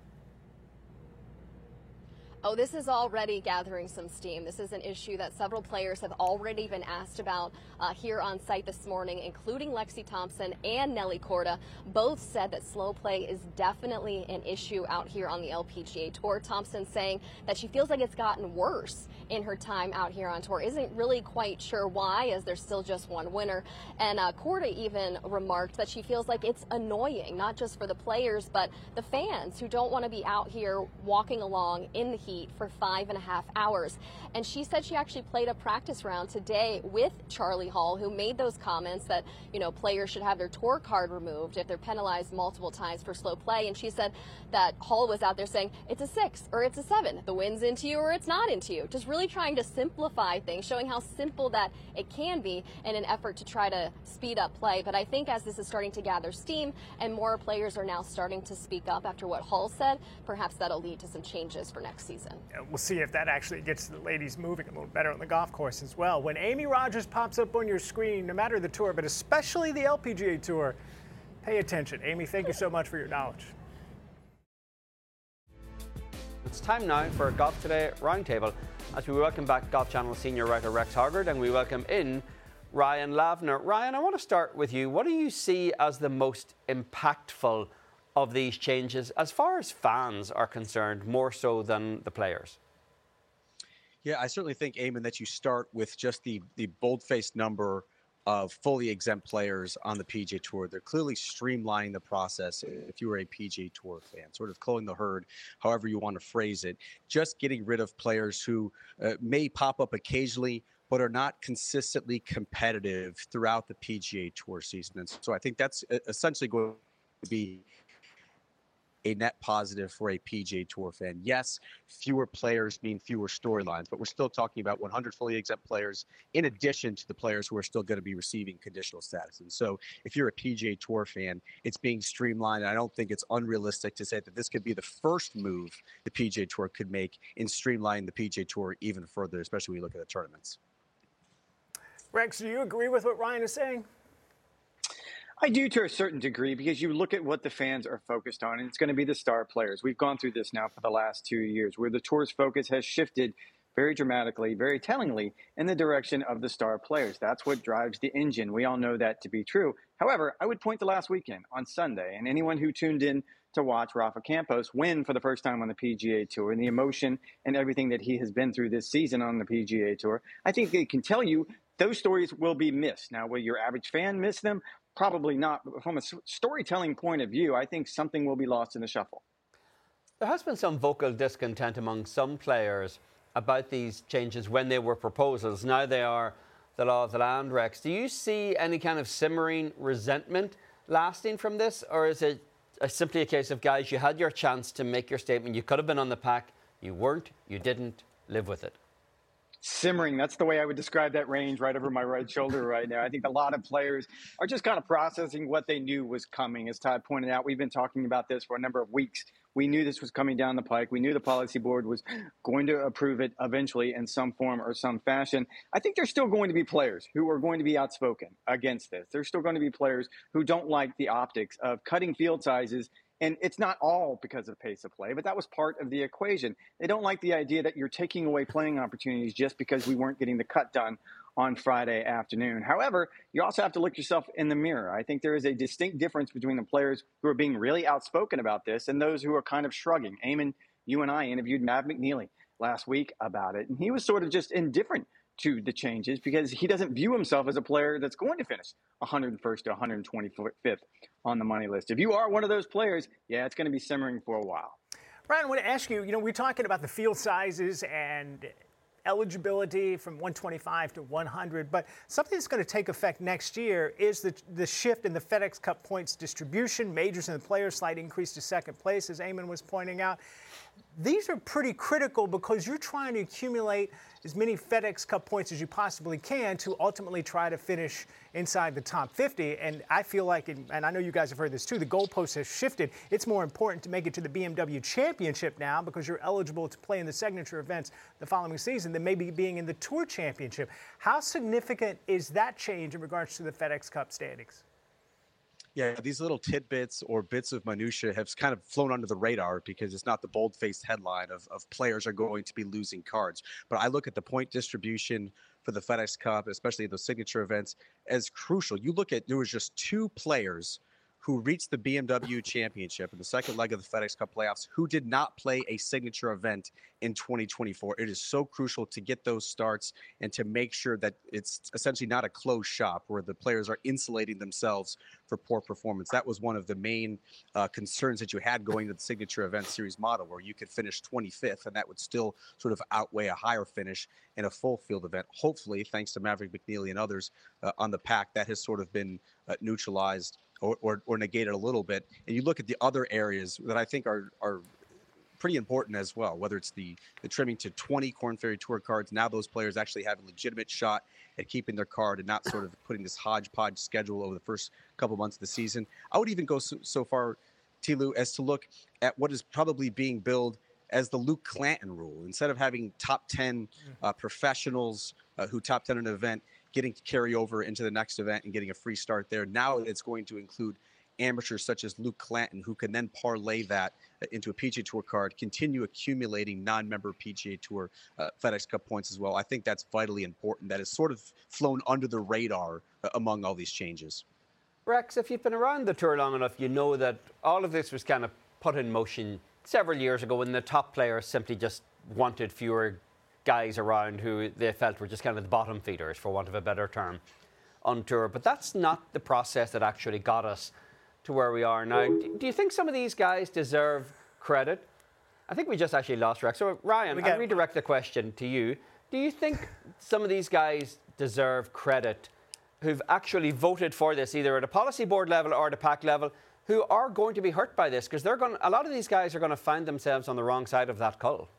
Oh, this is already gathering some steam. This is an issue that several players have already been asked about here on site this morning, including Lexi Thompson and Nelly Korda. Both said that slow play is definitely an issue out here on the LPGA Tour. Thompson saying that she feels like it's gotten worse in her time out here on tour. Isn't really quite sure why, as there's still just one winner. And Korda even remarked that she feels like it's annoying, not just for the players, but the fans who don't want to be out here walking along in the heat for 5.5 hours. And she said she actually played a practice round today with Charlie Hull, who made those comments that, players should have their tour card removed if they're penalized multiple times for slow play. And she said that Hull was out there saying it's a 6 or it's a 7. The wind's into you or it's not into you. Just really trying to simplify things, showing how simple that it can be in an effort to try to speed up play. But I think as this is starting to gather steam and more players are now starting to speak up after what Hull said, perhaps that'll lead to some changes for next season. We'll see if that actually gets the ladies moving a little better on the golf course as well. When Amy Rogers pops up on your screen, no matter the tour, but especially the LPGA Tour, pay attention. Amy, thank you so much for your knowledge. It's time now for Golf Today Roundtable, as we welcome back Golf Channel senior writer Rex Hoggard, and we welcome in Ryan Lavner. Ryan, I want to start with you. What do you see as the most impactful of these changes, as far as fans are concerned, more so than the players? Yeah, I certainly think, Eamon, that you start with just the bold-faced number of fully exempt players on the PGA Tour. They're clearly streamlining the process if you were a PGA Tour fan, sort of culling the herd, however you want to phrase it. Just getting rid of players who may pop up occasionally, but are not consistently competitive throughout the PGA Tour season. And so I think that's essentially going to be a net positive for a PGA Tour fan. Yes, fewer players mean fewer storylines, but we're still talking about 100 fully exempt players in addition to the players who are still going to be receiving conditional status. And so if you're a PGA Tour fan, it's being streamlined. I don't think it's unrealistic to say that this could be the first move the PGA Tour could make in streamlining the PGA Tour even further, especially when you look at the tournaments. Rex, do you agree with what Ryan is saying? I do, to a certain degree, because you look at what the fans are focused on, and it's going to be the star players. We've gone through this now for the last 2 years, where the tour's focus has shifted very dramatically, very tellingly, in the direction of the star players. That's what drives the engine. We all know that to be true. However, I would point to last weekend on Sunday, and anyone who tuned in to watch Rafa Campos win for the first time on the PGA Tour, and the emotion and everything that he has been through this season on the PGA Tour, I think they can tell you those stories will be missed. Now, will your average fan miss them? Probably not. But from a storytelling point of view, I think something will be lost in the shuffle. There has been some vocal discontent among some players about these changes when they were proposals. Now they are the law of the land, Rex. Do you see any kind of simmering resentment lasting from this? Or is it simply a case of, guys, you had your chance to make your statement. You could have been on the pack. You weren't. You didn't. live with it? Simmering, that's the way I would describe that range right over my right shoulder right now. I think a lot of players are just kind of processing what they knew was coming. As Todd pointed out, we've been talking about this for a number of weeks. We knew this was coming down the pike. We knew the policy board was going to approve it eventually in some form or some fashion. I think there's still going to be players who are going to be outspoken against this. There's still going to be players who don't like the optics of cutting field sizes. And it's not all because of pace of play, but that was part of the equation. They don't like the idea that you're taking away playing opportunities just because we weren't getting the cut done on Friday afternoon. However, you also have to look yourself in the mirror. I think there is a distinct difference between the players who are being really outspoken about this and those who are kind of shrugging. Eamon, you and I interviewed Mav McNeely last week about it, and he was sort of just indifferent to the changes because he doesn't view himself as a player that's going to finish 101st to 125th on the money list. If you are one of those players, yeah, it's going to be simmering for a while. Ryan, I want to ask you, we're talking about the field sizes and eligibility from 125 to 100, but something that's going to take effect next year is the shift in the FedEx Cup points distribution. Majors and the players slight increase to second place, as Eamon was pointing out. These are pretty critical because you're trying to accumulate as many FedEx Cup points as you possibly can to ultimately try to finish inside the top 50. And I feel like, and I know you guys have heard this too, the goalpost has shifted. It's more important to make it to the BMW Championship now because you're eligible to play in the signature events the following season than maybe being in the Tour Championship. How significant is that change in regards to the FedEx Cup standings? Yeah, these little tidbits or bits of minutia have kind of flown under the radar because it's not the bold-faced headline of players are going to be losing cards. But I look at the point distribution for the FedEx Cup, especially those signature events, as crucial. You look at, there was just 2 players who reached the BMW Championship in the second leg of the FedEx Cup playoffs who did not play a signature event in 2024. It is so crucial to get those starts and to make sure that it's essentially not a closed shop where the players are insulating themselves for poor performance. That was one of the main concerns that you had going to the signature event series model, where you could finish 25th and that would still sort of outweigh a higher finish in a full field event. Hopefully, thanks to Maverick McNeely and others on the pack, that has sort of been neutralized or negated a little bit. And you look at the other areas that I think are pretty important as well, whether it's the trimming to 20 Korn Ferry Tour cards. Now those players actually have a legitimate shot at keeping their card and not sort of putting this hodgepodge schedule over the first couple months of the season. I would even go so far, T-Lou, as to look at what is probably being billed as the Luke Clanton rule. Instead of having top 10 professionals who top 10 an event, getting to carry over into the next event and getting a free start there. Now it's going to include amateurs such as Luke Clanton, who can then parlay that into a PGA Tour card, continue accumulating non-member PGA Tour FedEx Cup points as well. I think that's vitally important. That has sort of flown under the radar among all these changes. Rex, if you've been around the tour long enough, you know that all of this was kind of put in motion several years ago when the top players simply just wanted fewer guys around who they felt were just kind of the bottom feeders, for want of a better term, on tour. But that's not the process that actually got us to where we are now. Do you think some of these guys deserve credit? I think we just actually lost Rex. So, Ryan, I'll redirect the question to you. Do you think some of these guys deserve credit who've actually voted for this, either at a policy board level or at a pack level, who are going to be hurt by this? Because a lot of these guys are going to find themselves on the wrong side of that cull.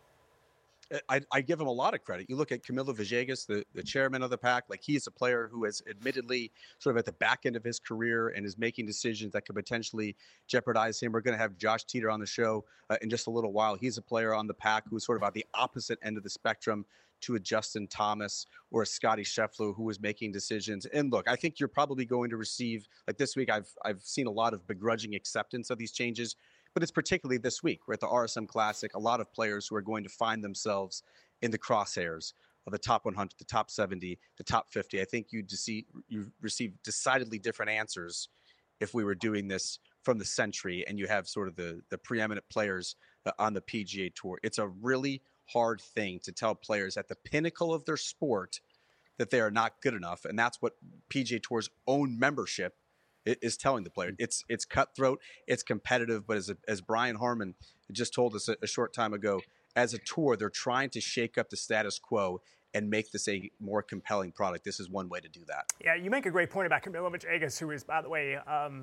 I give him a lot of credit. You look at Camilo Villegas, the chairman of the pack, like he's a player who is admittedly sort of at the back end of his career and is making decisions that could potentially jeopardize him. We're going to have Josh Teeter on the show in just a little while. He's a player on the pack who's sort of on the opposite end of the spectrum to a Justin Thomas or a Scotty Scheffler who was making decisions. And look, I think you're probably going to receive, like this week, I've seen a lot of begrudging acceptance of these changes. But it's particularly this week. We're at the RSM Classic. A lot of players who are going to find themselves in the crosshairs of the top 100, the top 70, the top 50. I think you receive decidedly different answers if we were doing this from the Century and you have sort of the preeminent players on the PGA Tour. It's a really hard thing to tell players at the pinnacle of their sport that they are not good enough. And that's what PGA Tour's own membership is telling the player. It's cutthroat, it's competitive, but as Brian Harman just told us a short time ago, as a tour, they're trying to shake up the status quo and make this a more compelling product. This is one way to do that. Yeah, you make a great point about Camilo Villegas, who is, by the way,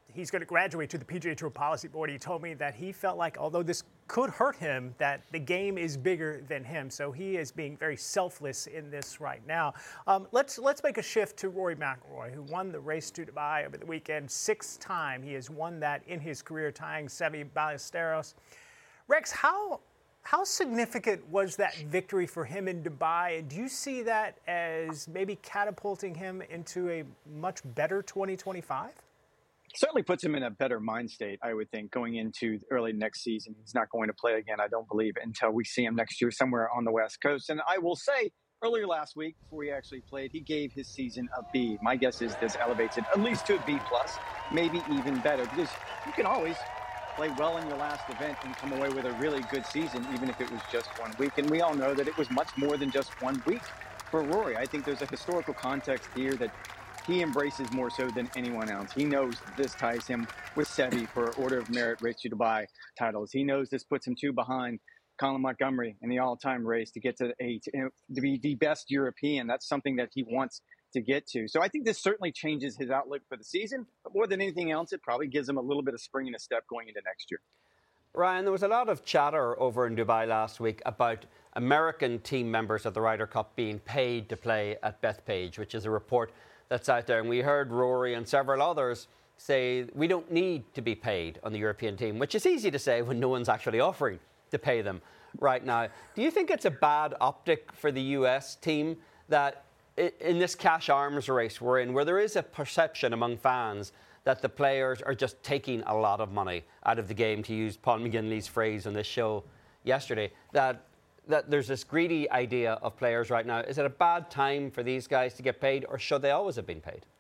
he's going to graduate to the PGA Tour Policy Board. He told me that he felt like, although this could hurt him, that the game is bigger than him. So he is being very selfless in this right now. Let's make a shift to Rory McIlroy, who won the Race to Dubai over the weekend. 6th time he has won that in his career, tying Seve Ballesteros. Rex, how significant was that victory for him in Dubai? And do you see that as maybe catapulting him into a much better 2025? Certainly puts him in a better mind state, I would think, going into early next season. He's not going to play again, I don't believe, until we see him next year somewhere on the West Coast. And I will say, earlier last week, before he actually played, he gave his season a B. My guess is this elevates it at least to a B+, maybe even better, because you can always play well in your last event and come away with a really good season, even if it was just 1 week. And we all know that it was much more than just 1 week for Rory. I think there's a historical context here that he embraces more so than anyone else. He knows this ties him with Seve for Order of Merit Race to Dubai titles. He knows this puts him 2 behind Colin Montgomery in the all-time race to get to 8, to be the best European. That's something that he wants to get to. So I think this certainly changes his outlook for the season. But more than anything else, it probably gives him a little bit of spring in his step going into next year. Ryan, there was a lot of chatter over in Dubai last week about American team members of the Ryder Cup being paid to play at Bethpage, which is a report that's out there. And we heard Rory and several others say we don't need to be paid on the European team, which is easy to say when no one's actually offering to pay them right now. Do you think it's a bad optic for the US team that in this cash arms race we're in, where there is a perception among fans that the players are just taking a lot of money out of the game, to use Paul McGinley's phrase on this show yesterday, that there's this greedy idea of players right now? Is it a bad time for these guys to get paid, or should they always have been paid?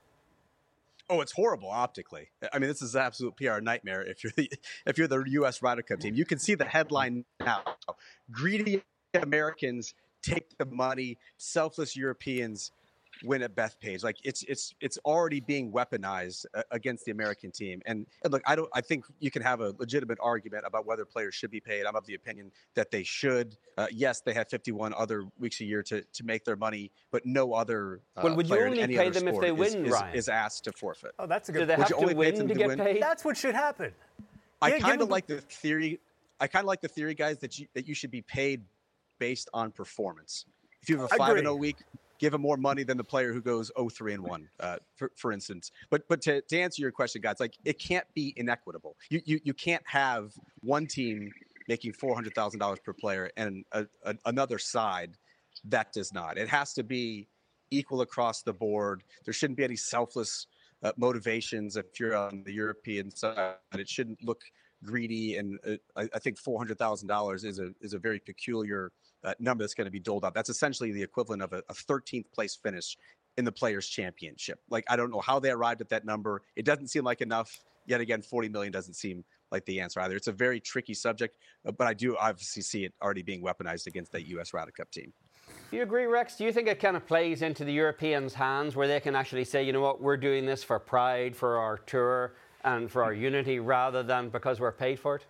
Oh, it's horrible optically. I mean, this is an absolute PR nightmare if you're the U.S. Ryder Cup team. You can see the headline now. Greedy Americans take the money, selfless Europeans win at Bethpage. Like it's already being weaponized against the American team. And look, I think you can have a legitimate argument about whether players should be paid. I'm of the opinion that they should. Yes, they have 51 other weeks a year to make their money, but no other well, would you only pay them if they win, Ryan? Is asked to forfeit. Oh, that's a good point. Do they have to win to get paid? That's what should happen. I kind of like the theory. Guys, that you should be paid based on performance. If you have a 5-0 week, give him more money than the player who goes 0-3-1, for instance. But to answer your question, guys, like, it can't be inequitable. You can't have one team making $400,000 per player and another side that does not. It has to be equal across the board. There shouldn't be any selfless motivations if you're on the European side. It shouldn't look greedy, and I think $400,000 is a very peculiar number that's going to be doled out. That's essentially the equivalent of a 13th place finish in the Players' Championship. Like, I don't know how they arrived at that number. It doesn't seem like enough. Yet again, 40 million doesn't seem like the answer either. It's a very tricky subject, but I do obviously see it already being weaponized against that U.S. Ryder Cup team. Do you agree, Rex? Do you think it kind of plays into the Europeans' hands, where they can actually say, you know what, we're doing this for pride, for our tour, and for our unity, rather than because we're paid for it?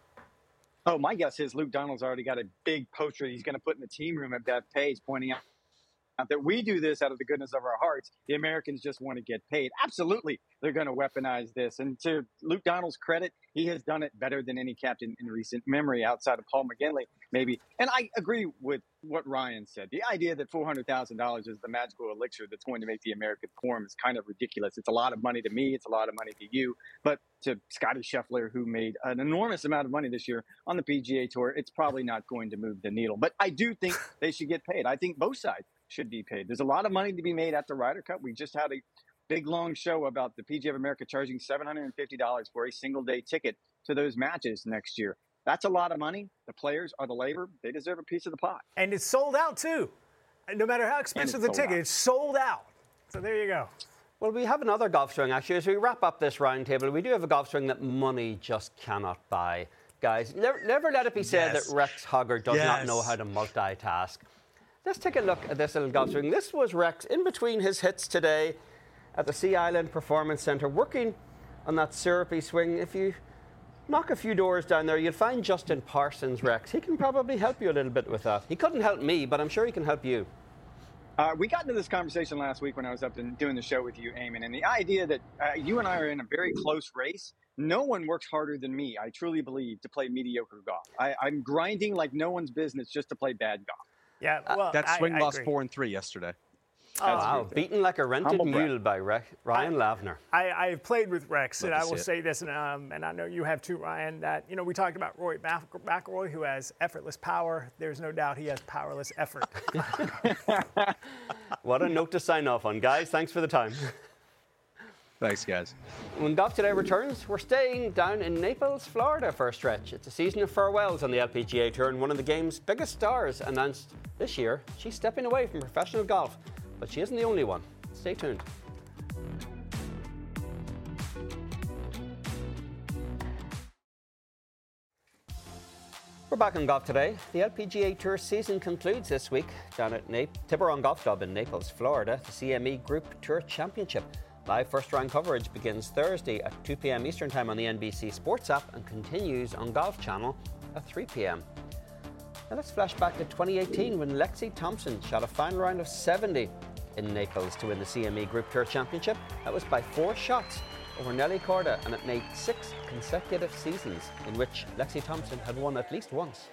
Oh, my guess is Luke Donald's already got a big poster he's going to put in the team room at Bethpage, pointing out that we do this out of the goodness of our hearts. The Americans just want to get paid. Absolutely, they're going to weaponize this. And to Luke Donald's credit, he has done it better than any captain in recent memory, outside of Paul McGinley, maybe. And I agree with what Ryan said. The idea that $400,000 is the magical elixir that's going to make the American form is kind of ridiculous. It's a lot of money to me. It's a lot of money to you. But to Scottie Scheffler, who made an enormous amount of money this year on the PGA Tour, it's probably not going to move the needle. But I do think they should get paid. I think both sides should be paid. There's a lot of money to be made at the Ryder Cup. We just had a big, long show about the PGA of America charging $750 for a single-day ticket to those matches next year. That's a lot of money. The players are the labor. They deserve a piece of the pie. And it's sold out, too. No matter how expensive the ticket, it's sold out. So there you go. Well, we have another golf swing, actually. As we wrap up this roundtable, we do have a golf swing that money just cannot buy. Guys, never let it be said that Rex Hoggard does not know how to multitask. Let's take a look at this little golf swing. This was Rex in between his hits today at the Sea Island Performance Centre, working on that syrupy swing. If you knock a few doors down there, you'll find Justin Parsons, Rex. He can probably help you a little bit with that. He couldn't help me, but I'm sure he can help you. We got into this conversation last week when I was up and doing the show with you, Eamon, and the idea that you and I are in a very close race no one works harder than me, I truly believe, to play mediocre golf. I'm grinding like no one's business just to play bad golf. Yeah, well, that swing I lost agree. 4-3 yesterday. Wow, beaten like a rented mule by Ryan Lavner. I've played with Rex, and Love I to will see it. say this, and I know you have too, Ryan, that, we talked about Rory McIlroy, who has effortless power. There's no doubt he has powerless effort. What a note to sign off on. Guys, thanks for the time. Thanks, guys. When Golf Today returns, we're staying down in Naples, Florida for a stretch. It's a season of farewells on the LPGA Tour, and one of the game's biggest stars announced this year she's stepping away from professional golf. But she isn't the only one. Stay tuned. We're back on Golf Today. The LPGA Tour season concludes this week down at Tiburon Golf Club in Naples, Florida. The CME Group Tour Championship. Live first-round coverage begins Thursday at 2 p.m. Eastern Time on the NBC Sports app and continues on Golf Channel at 3 p.m. Now let's flash back to 2018 when Lexi Thompson shot a final round of 70 in Naples to win the CME Group Tour Championship. That was by 4 shots over Nelly Korda, and it made 6 consecutive seasons in which Lexi Thompson had won at least once.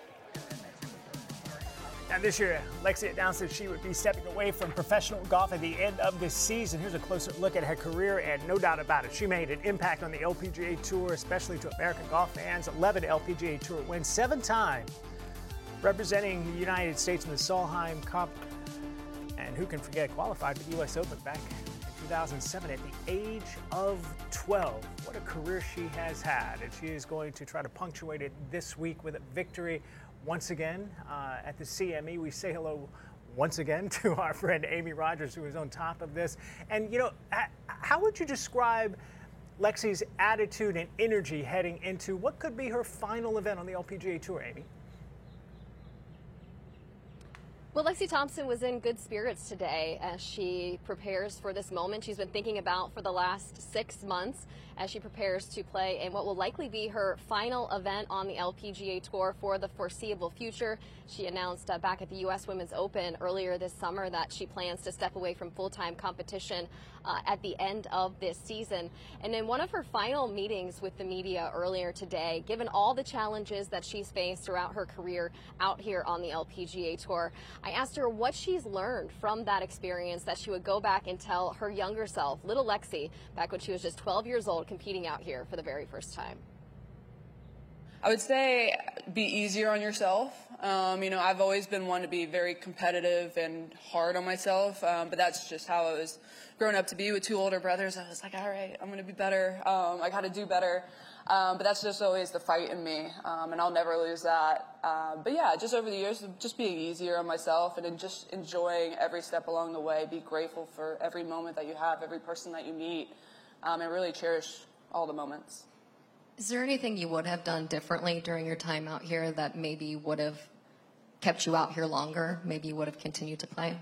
And this year, Lexi announced that she would be stepping away from professional golf at the end of this season. Here's a closer look at her career, and no doubt about it, she made an impact on the LPGA Tour, especially to American golf fans. 11 LPGA Tour wins, 7 times representing the United States in the Solheim Cup. And who can forget, qualified for the U.S. Open back in 2007 at the age of 12. What a career she has had. And she is going to try to punctuate it this week with a victory once again at the CME. We say hello once again to our friend Amy Rogers, who is on top of this. And, how would you describe Lexi's attitude and energy heading into what could be her final event on the LPGA Tour, Amy? Well, Lexi Thompson was in good spirits today as she prepares for this moment she's been thinking about for the last 6 months as she prepares to play in what will likely be her final event on the LPGA Tour for the foreseeable future. She announced back at the U.S. Women's Open earlier this summer that she plans to step away from full-time competition at the end of this season. And in one of her final meetings with the media earlier today, given all the challenges that she's faced throughout her career out here on the LPGA Tour, I asked her what she's learned from that experience that she would go back and tell her younger self, little Lexi, back when she was just 12 years old, competing out here for the very first time. I would say be easier on yourself. I've always been one to be very competitive and hard on myself, but that's just how I was grown up to be with 2 older brothers. I was like, all right, I'm going to be better. I got to do better. But that's just always the fight in me, and I'll never lose that. But yeah, just over the years, just being easier on myself and just enjoying every step along the way. Be grateful for every moment that you have, every person that you meet, and really cherish all the moments. Is there anything you would have done differently during your time out here that maybe would have kept you out here longer? Maybe you would have continued to play?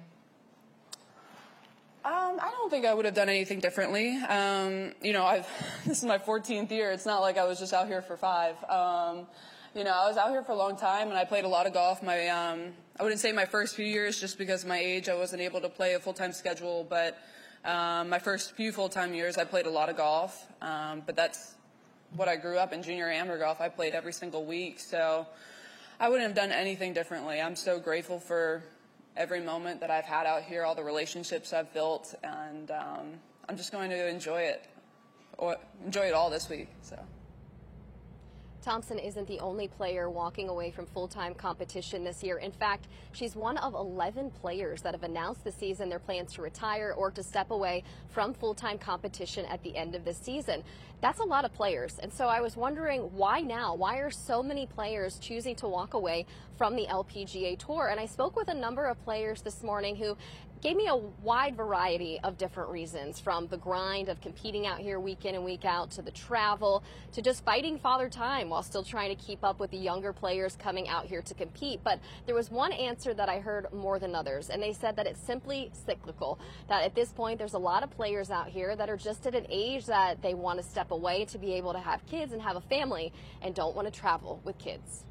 I don't think I would have done anything differently. This is my 14th year. It's not like I was just out here for 5. I was out here for a long time, and I played a lot of golf. I wouldn't say my first few years, just because of my age, I wasn't able to play a full-time schedule. But my first few full-time years, I played a lot of golf. But that's what I grew up in, junior amateur golf. I played every single week, so I wouldn't have done anything differently. I'm so grateful for every moment that I've had out here, all the relationships I've built, and I'm just going to enjoy it all this week. So. Thompson isn't the only player walking away from full-time competition this year. In fact, she's one of 11 players that have announced this season their plans to retire or to step away from full-time competition at the end of the season. That's a lot of players. And so I was wondering, why now? Why are so many players choosing to walk away from the LPGA Tour? And I spoke with a number of players this morning who gave me a wide variety of different reasons, from the grind of competing out here week in and week out, to the travel, to just fighting father time while still trying to keep up with the younger players coming out here to compete. But there was one answer that I heard more than others, and they said that it's simply cyclical, that at this point there's a lot of players out here that are just at an age that they want to step away to be able to have kids and have a family and don't want to travel with kids.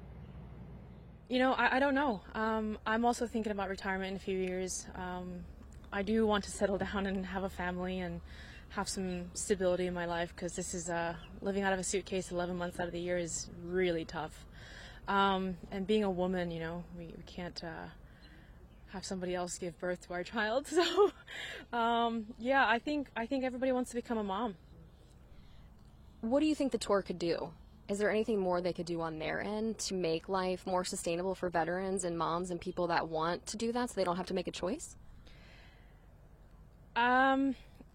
I don't know. I'm also thinking about retirement in a few years. I do want to settle down and have a family and have some stability in my life, because this is living out of a suitcase 11 months out of the year is really tough. And being a woman, you know, we can't have somebody else give birth to our child. So, yeah, I think everybody wants to become a mom. What do you think the tour could do? Is there anything more they could do on their end to make life more sustainable for veterans and moms and people that want to do that so they don't have to make a choice? Not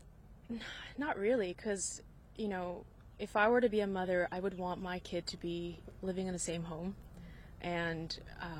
really, because, you know, if I were to be a mother, I would want my kid to be living in the same home. And,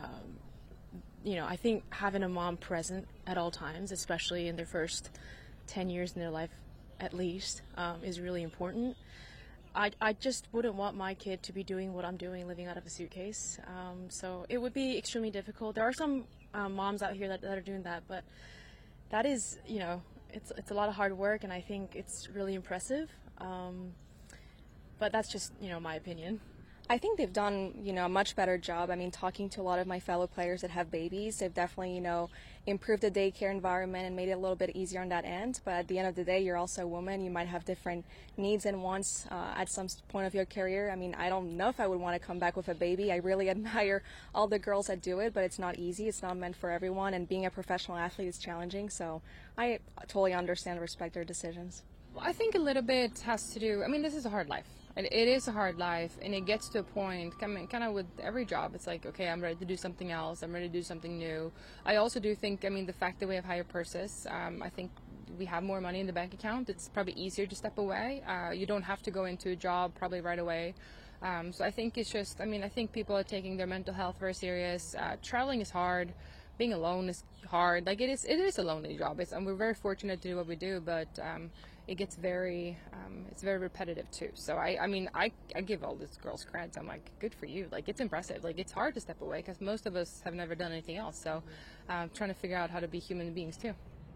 you know, I think having a mom present at all times, especially in their first 10 years in their life at least, is really important. I just wouldn't want my kid to be doing what I'm doing, living out of a suitcase. So it would be extremely difficult. There are some moms out here that are doing that, but that is, you know, it's a lot of hard work, and I think it's really impressive. But that's just, you know, my opinion. I think they've done, you know, a much better job. I mean, talking to a lot of my fellow players that have babies, they've definitely, you know, improved the daycare environment and made it a little bit easier on that end. But at the end of the day, you're also a woman. You might have different needs and wants at some point of your career. I mean, I don't know if I would want to come back with a baby. I really admire all the girls that do it, but it's not easy. It's not meant for everyone. And being a professional athlete is challenging. So I totally understand and respect their decisions. Well, I think a little bit has to do, I mean, this is a hard life. It is a hard life, and it gets to a point, kind of with every job, it's like, okay, I'm ready to do something else, I'm ready to do something new. I also do think, I mean, the fact that we have higher purses, I think we have more money in the bank account, it's probably easier to step away. You don't have to go into a job probably right away. So I think it's just, I mean, I think people are taking their mental health very serious. Traveling is hard. Being alone is hard. Like, it is a lonely job. And we're very fortunate to do what we do, but it gets very, it's very repetitive too. So I mean, I give all these girls credit. I'm like, good for you. Like, it's impressive. Like, it's hard to step away because most of us have never done anything else. So trying to figure out how to be human beings too.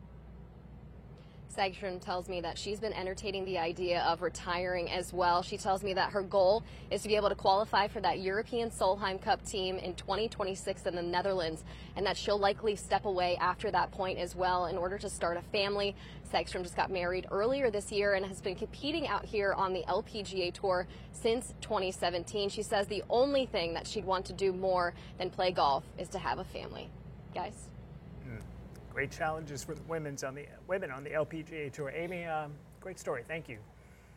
Sagström tells me that she's been entertaining the idea of retiring as well. She tells me that her goal is to be able to qualify for that European Solheim Cup team in 2026 in the Netherlands, and that she'll likely step away after that point as well in order to start a family. Sagström just got married earlier this year and has been competing out here on the LPGA Tour since 2017. She says the only thing that she'd want to do more than play golf is to have a family. Guys? Great challenges for the women on the LPGA Tour. Amy, great story. Thank you.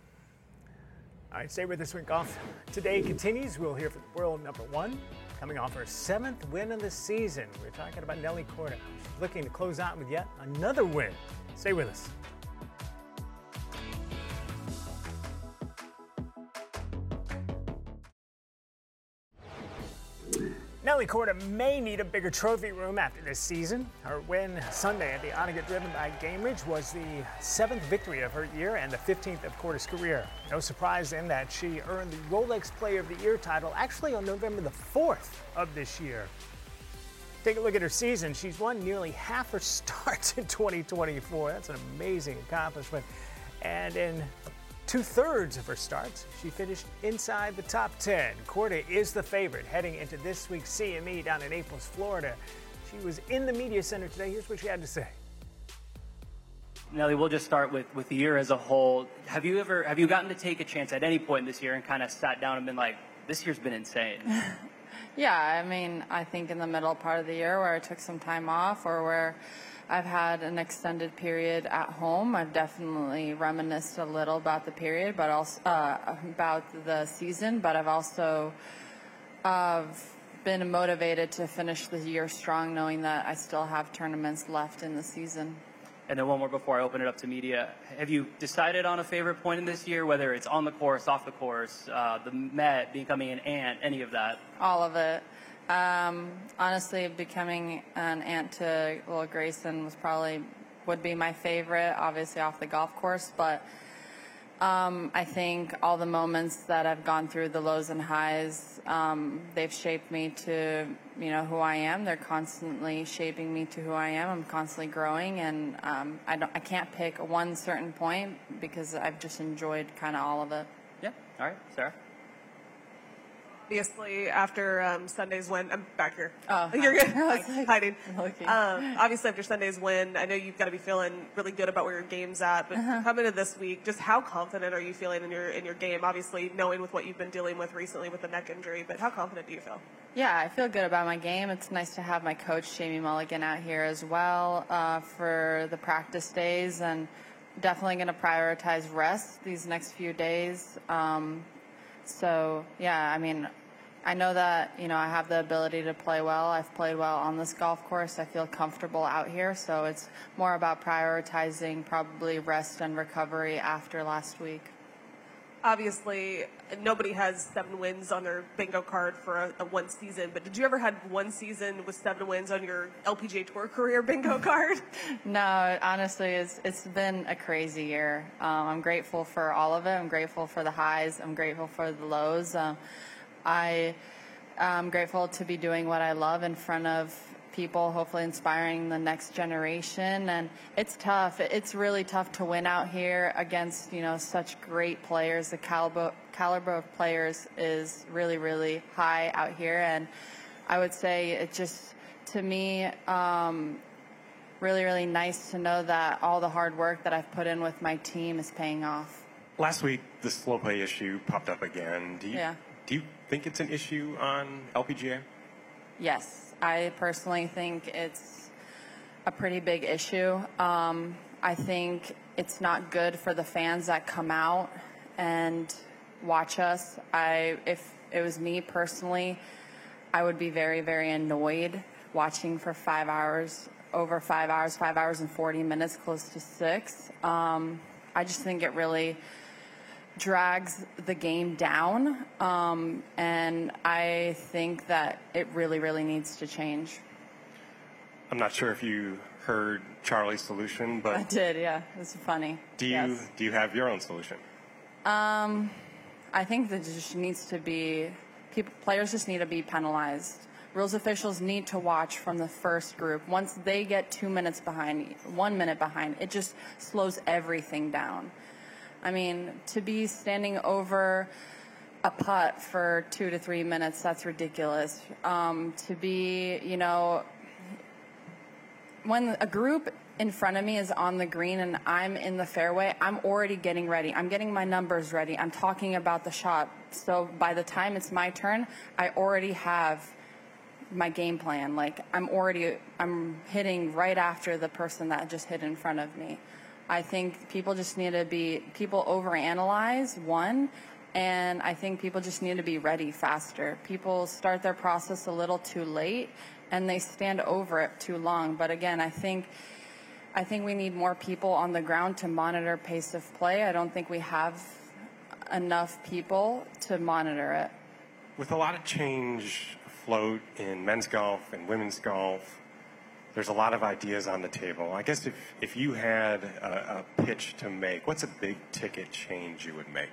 All right, stay with us when golf today continues. We'll hear from world number one, coming off her 7th win of the season. We're talking about Nelly Korda. She's looking to close out with yet another win. Stay with us. Nelly Korda may need a bigger trophy room after this season. Her win Sunday at the Onega Driven by Gameridge was the 7th victory of her year and the 15th of Korda's career. No surprise in that she earned the Rolex Player of the Year title actually on November the 4th of this year. Take a look at her season. She's won nearly half her starts in 2024. That's an amazing accomplishment. And in 2/3 of her starts, she finished inside the top 10. Korda is the favorite heading into this week's CME down in Naples, Florida. She was in the media center today. Here's what she had to say. Nelly, we'll just start with the year as a whole. Have you gotten to take a chance at any point this year and kind of sat down and been like, this year's been insane? Yeah, I mean, I think in the middle part of the year where I took some time off or where I've had an extended period at home, I've definitely reminisced a little about the period, but also about the season. But I've also been motivated to finish the year strong, knowing that I still have tournaments left in the season. And then one more before I open it up to media. Have you decided on a favorite point in this year, whether it's on the course, off the course, the Met, becoming an aunt, any of that? All of it. Honestly, becoming an aunt to little Grayson would be my favorite, obviously off the golf course, but I think all the moments that I've gone through, the lows and highs, they've shaped me to, who I am. They're constantly shaping me to who I am. I'm constantly growing, and I can't pick one certain point because I've just enjoyed kind of all of it. Yeah. All right, Sarah. Obviously, after Sunday's win, I'm back here. Oh, you're good. Like, Hiding. Obviously, after Sunday's win, I know you've got to be feeling really good about where your game's at. But coming into this week, just how confident are you feeling in your game? Obviously, knowing with what you've been dealing with recently with the neck injury, but how confident do you feel? Yeah, I feel good about my game. It's nice to have my coach Jamie Mulligan out here as well for the practice days, and definitely going to prioritize rest these next few days. So, yeah, I mean, I know that, I have the ability to play well. I've played well on this golf course. I feel comfortable out here. So it's more about prioritizing probably rest and recovery after last week. Obviously, nobody has 7 wins on their bingo card for a one season, but did you ever have one season with 7 wins on your LPGA Tour career bingo card? No, honestly, it's been a crazy year. I'm grateful for all of it. I'm grateful for the highs. I'm grateful for the lows. I'm grateful to be doing what I love in front of people, hopefully inspiring the next generation. And it's tough. It's really tough to win out here against, such great players. The caliber of players is really, really high out here. And I would say it just, to me, really, really nice to know that all the hard work that I've put in with my team is paying off. Last week, the slow play issue popped up again. Do you think it's an issue on LPGA? Yes. I personally think it's a pretty big issue. I think it's not good for the fans that come out and watch us. If it was me personally, I would be very, very annoyed watching for 5 hours, over 5 hours, 5 hours and 40 minutes, close to 6. I just think it really drags the game down, and I think that it really, really needs to change. I'm not sure if you heard Charlie's solution, but I did. Yeah, it was funny. Do you have your own solution? I think that just needs to be players just need to be penalized. Rules officials need to watch from the first group. Once they get 2 minutes behind, 1 minute behind, it just slows everything down. I mean, to be standing over a putt for 2 to 3 minutes, that's ridiculous. To be, when a group in front of me is on the green and I'm in the fairway, I'm already getting ready. I'm getting my numbers ready. I'm talking about the shot. So by the time it's my turn, I already have my game plan. Like, I'm hitting right after the person that just hit in front of me. I think people just need to people overanalyze, one, and I think people just need to be ready faster. People start their process a little too late, and they stand over it too long. But again, I think we need more people on the ground to monitor pace of play. I don't think we have enough people to monitor it. With a lot of change afloat in men's golf and women's golf, there's a lot of ideas on the table. I guess if you had a pitch to make, what's a big ticket change you would make?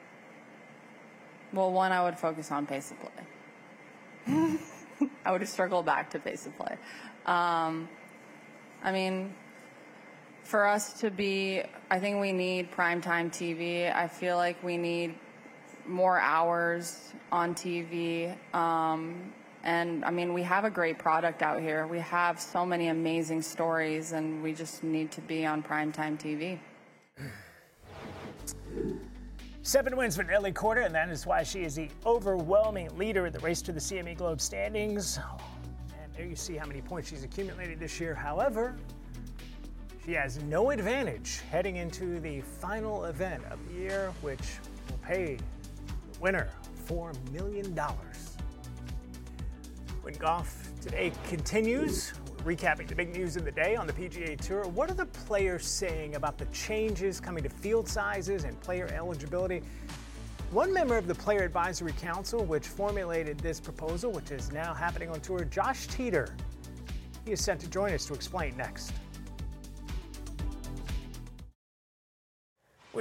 Well, one, I would focus on pace of play. I would circle back to pace of play. I mean, for us to be, I think we need primetime TV. I feel like we need more hours on TV. And, I mean, we have a great product out here. We have so many amazing stories, and we just need to be on primetime TV. 7 wins for Nelly Korda, and that is why she is the overwhelming leader in the race to the CME Globe standings. And there you see how many points she's accumulated this year. However, she has no advantage heading into the final event of the year, which will pay the winner $4 million. When golf today continues, we're recapping the big news of the day on the PGA Tour. What are the players saying about the changes coming to field sizes and player eligibility? One member of the Player Advisory Council, which formulated this proposal, which is now happening on tour, Josh Teeter, he is set to join us to explain next.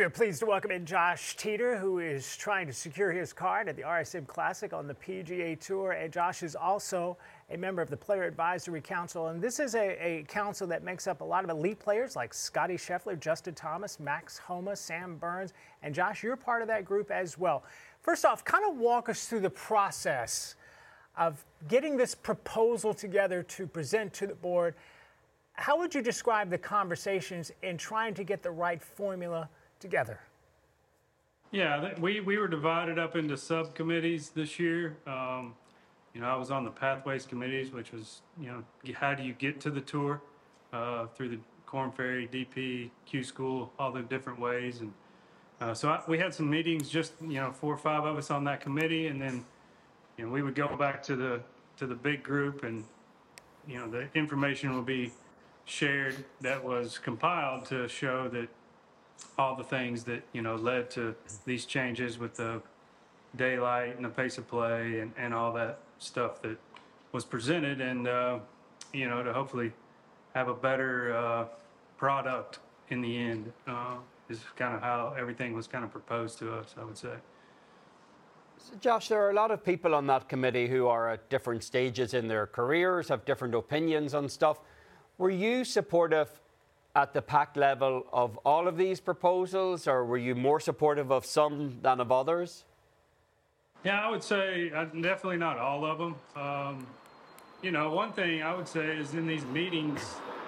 We are pleased to welcome in Josh Teeter, who is trying to secure his card at the RSM Classic on the PGA Tour. And Josh is also a member of the Player Advisory Council. And this is a council that makes up a lot of elite players like Scotty Scheffler, Justin Thomas, Max Homa, Sam Burns. And Josh, you're part of that group as well. First off, kind of walk us through the process of getting this proposal together to present to the board. How would you describe the conversations in trying to get the right formula together? Yeah, we were divided up into subcommittees this year. I was on the Pathways committees, which was, how do you get to the tour through the Korn Ferry, DP, Q School, all the different ways. And we had some meetings, just 4 or 5 of us on that committee, and then we would go back to the big group, and the information will be shared that was compiled to show that all the things that led to these changes with the daylight and the pace of play and all that stuff that was presented, and to hopefully have a better product in the end is kind of how everything was kind of proposed to us, I would say. So Josh, there are a lot of people on that committee who are at different stages in their careers, have different opinions on stuff. Were you supportive at the PAC level of all of these proposals, or were you more supportive of some than of others? Yeah, I would say definitely not all of them. One thing I would say is in these meetings,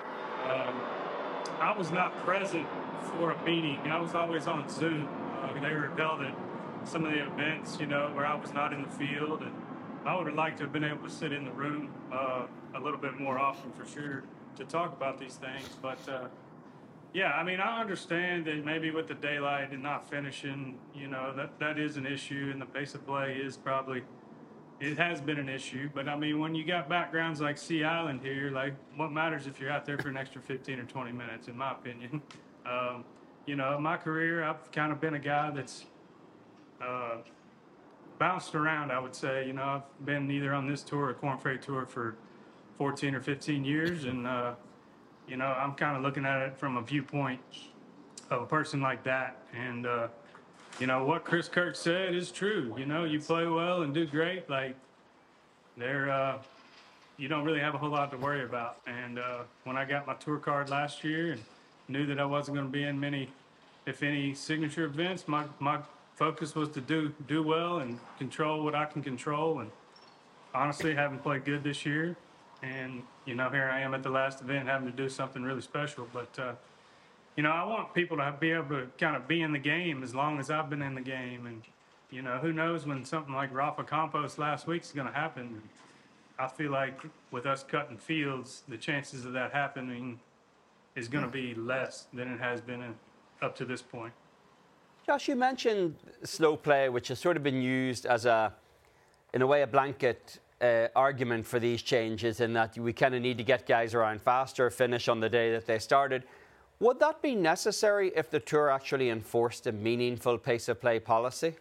I was not present for a meeting. I was always on Zoom. They were held at some of the events, where I was not in the field, and I would have liked to have been able to sit in the room a little bit more often for sure to talk about these things. But I understand that maybe with the daylight and not finishing, that is an issue, and the pace of play is probably, it has been an issue. But when you got backgrounds like Sea Island here, like, what matters if you're out there for an extra 15 or 20 minutes, in my opinion. In my career, I've kind of been a guy that's bounced around, I would say. I've been either on this tour or Korn Ferry Tour for 14 or 15 years, and I'm kind of looking at it from a viewpoint of a person like that. And what Chris Kirk said is true. You play well and do great, like, you don't really have a whole lot to worry about. And when I got my tour card last year and knew that I wasn't going to be in many, if any, signature events, my focus was to do well and control what I can control. And honestly, haven't played good this year. And, here I am at the last event having to do something really special. But, I want people to be able to kind of be in the game as long as I've been in the game. And, who knows when something like Rafa Campos last week is going to happen. I feel like with us cutting fields, the chances of that happening is going to be less than it has been up to this point. Josh, you mentioned slow play, which has sort of been used as in a way, a blanket argument for these changes, in that we kind of need to get guys around faster, finish on the day that they started. Would that be necessary if the Tour actually enforced a meaningful pace of play policy?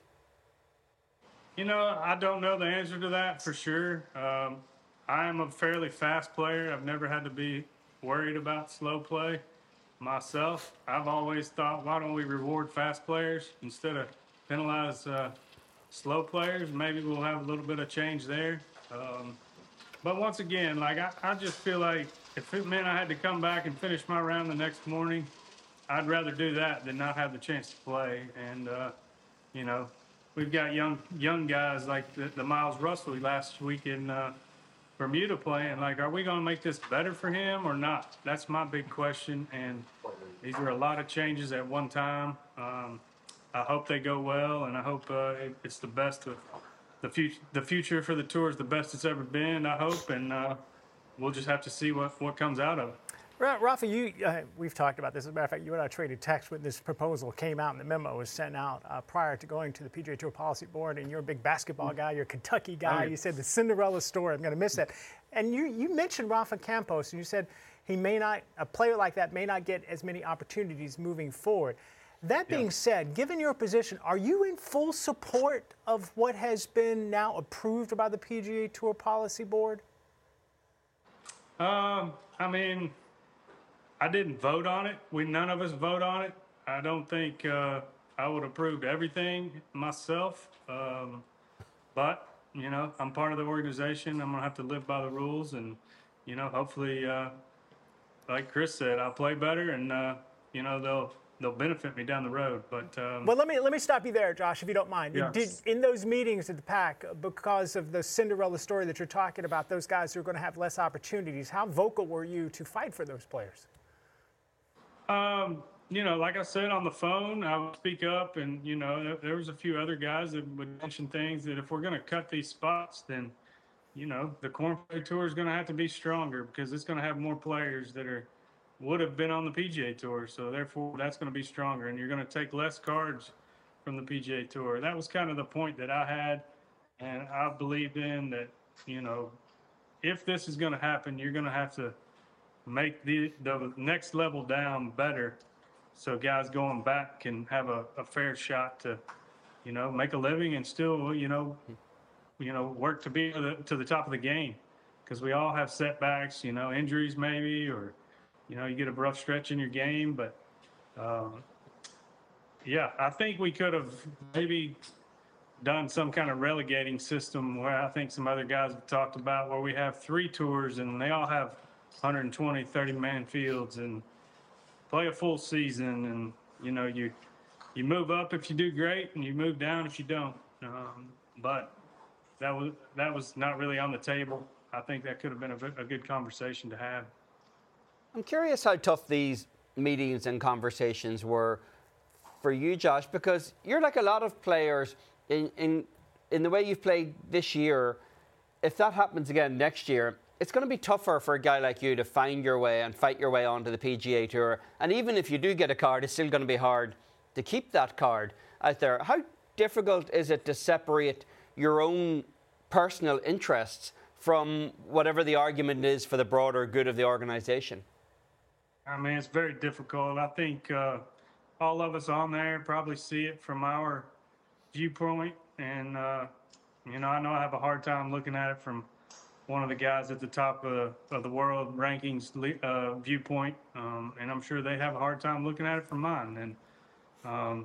I don't know the answer to that for sure. I am a fairly fast player. I've never had to be worried about slow play myself. I've always thought, why don't we reward fast players instead of penalize slow players? Maybe we'll have a little bit of change there. But once again, I just feel like if it meant I had to come back and finish my round the next morning, I'd rather do that than not have the chance to play. And, we've got young guys like the Miles Russell last week in Bermuda playing. Like, are we going to make this better for him or not? That's my big question. And these are a lot of changes at one time. I hope they go well, and I hope it's the best of the future for the Tour is the best it's ever been, I hope, and we'll just have to see what comes out of it. Rafa, we've talked about this. As a matter of fact, you and I traded texts when this proposal came out and the memo was sent out prior to going to the PGA Tour Policy Board. And you're a big basketball guy. You're a Kentucky guy. You said the Cinderella story. I'm going to miss that. And you mentioned Rafa Campos, and you said a player like that may not get as many opportunities moving forward. That being said, given your position, are you in full support of what has been now approved by the PGA Tour Policy Board? I didn't vote on it. None of us vote on it. I don't think I would approve everything myself, but I'm part of the organization. I'm gonna have to live by the rules, and hopefully, like Chris said, I'll play better, and they'll benefit me down the road. But well, let me stop you there, Josh, if you don't mind. Yes. In those meetings at the PAC, because of the Cinderella story that you're talking about, those guys who are going to have less opportunities, how vocal were you to fight for those players? Like I said on the phone, I would speak up, and there was a few other guys that would mention things that if we're going to cut these spots, then the Korn Ferry Tour is going to have to be stronger, because it's going to have more players that would have been on the PGA Tour, so therefore that's going to be stronger, and you're going to take less cards from the PGA Tour. That was kind of the point that I had, and I believed in that. If this is going to happen, you're going to have to make the next level down better, so guys going back can have a fair shot to, make a living and still, work to be to the top of the game, because we all have setbacks, injuries maybe, or, you get a rough stretch in your game. But, I think we could have maybe done some kind of relegating system where I think some other guys have talked about, where we have 3 tours and they all have 120, 30-man fields and play a full season, and you move up if you do great, and you move down if you don't. But that was not really on the table. I think that could have been a good conversation to have. I'm curious how tough these meetings and conversations were for you, Josh, because you're like a lot of players in the way you've played this year. If that happens again next year, it's going to be tougher for a guy like you to find your way and fight your way onto the PGA Tour. And even if you do get a card, it's still going to be hard to keep that card out there. How difficult is it to separate your own personal interests from whatever the argument is for the broader good of the organization? I mean, it's very difficult. I think all of us on there probably see it from our viewpoint. And, I know I have a hard time looking at it from one of the guys at the top of the world rankings viewpoint, and I'm sure they have a hard time looking at it from mine. And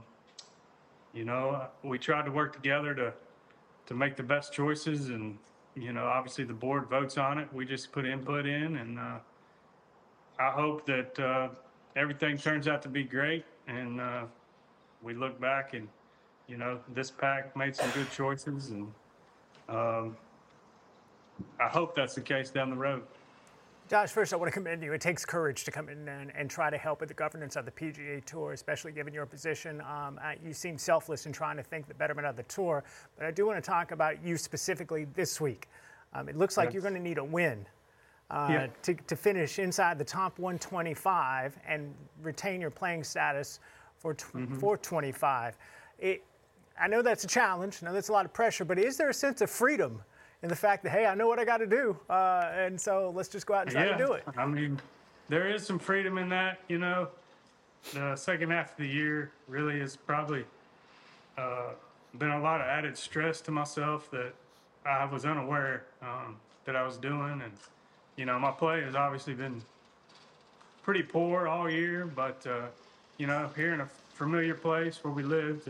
we tried to work together to make the best choices, and obviously the board votes on it. We just put input in, and I hope that everything turns out to be great, and we look back and this PAC made some good choices, and I hope that's the case down the road. Josh, first I want to commend you. It takes courage to come in and try to help with the governance of the PGA Tour, especially given your position. You seem selfless in trying to think the betterment of the tour. But I do want to talk about you specifically this week. It looks like you're going to need a win to finish inside the top 125 and retain your playing status for 425. I know that's a challenge. I know that's a lot of pressure. But is there a sense of freedom in the fact that, hey, I know what I got to do, and so let's just go out and try to do it? I mean, there is some freedom in that. The second half of the year really has probably been a lot of added stress to myself that I was unaware that I was doing. And, my play has obviously been pretty poor all year, but, here in a familiar place where we lived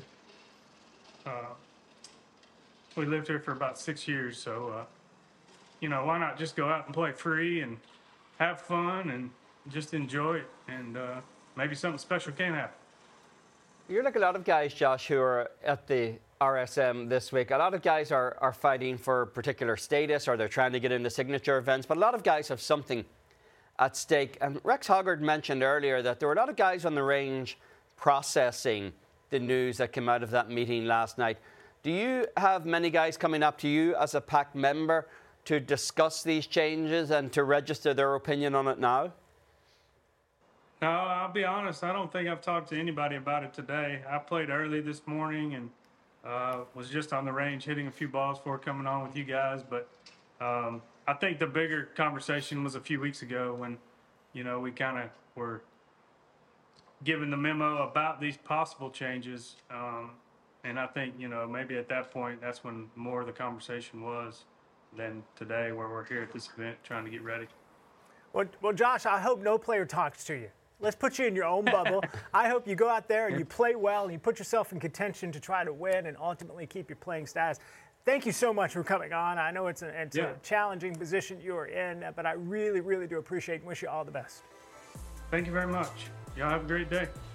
here for about 6 years, so why not just go out and play free and have fun and just enjoy it, and maybe something special can happen. You're like a lot of guys, Josh, who are at the RSM this week. A lot of guys are fighting for particular status, or they're trying to get into signature events, but a lot of guys have something at stake. And Rex Hoggard mentioned earlier that there were a lot of guys on the range processing the news that came out of that meeting last night. Do you have many guys coming up to you as a PAC member to discuss these changes and to register their opinion on it now? No, I'll be honest. I don't think I've talked to anybody about it today. I played early this morning and was just on the range hitting a few balls before coming on with you guys. But I think the bigger conversation was a few weeks ago when, we kind of were given the memo about these possible changes. And I think, maybe at that point, that's when more of the conversation was than today, where we're here at this event trying to get ready. Well, Josh, I hope no player talks to you. Let's put you in your own bubble. I hope you go out there and you play well and you put yourself in contention to try to win and ultimately keep your playing status. Thank you so much for coming on. I know it's a challenging position you are in, but I really, really do appreciate and wish you all the best. Thank you very much. Y'all have a great day.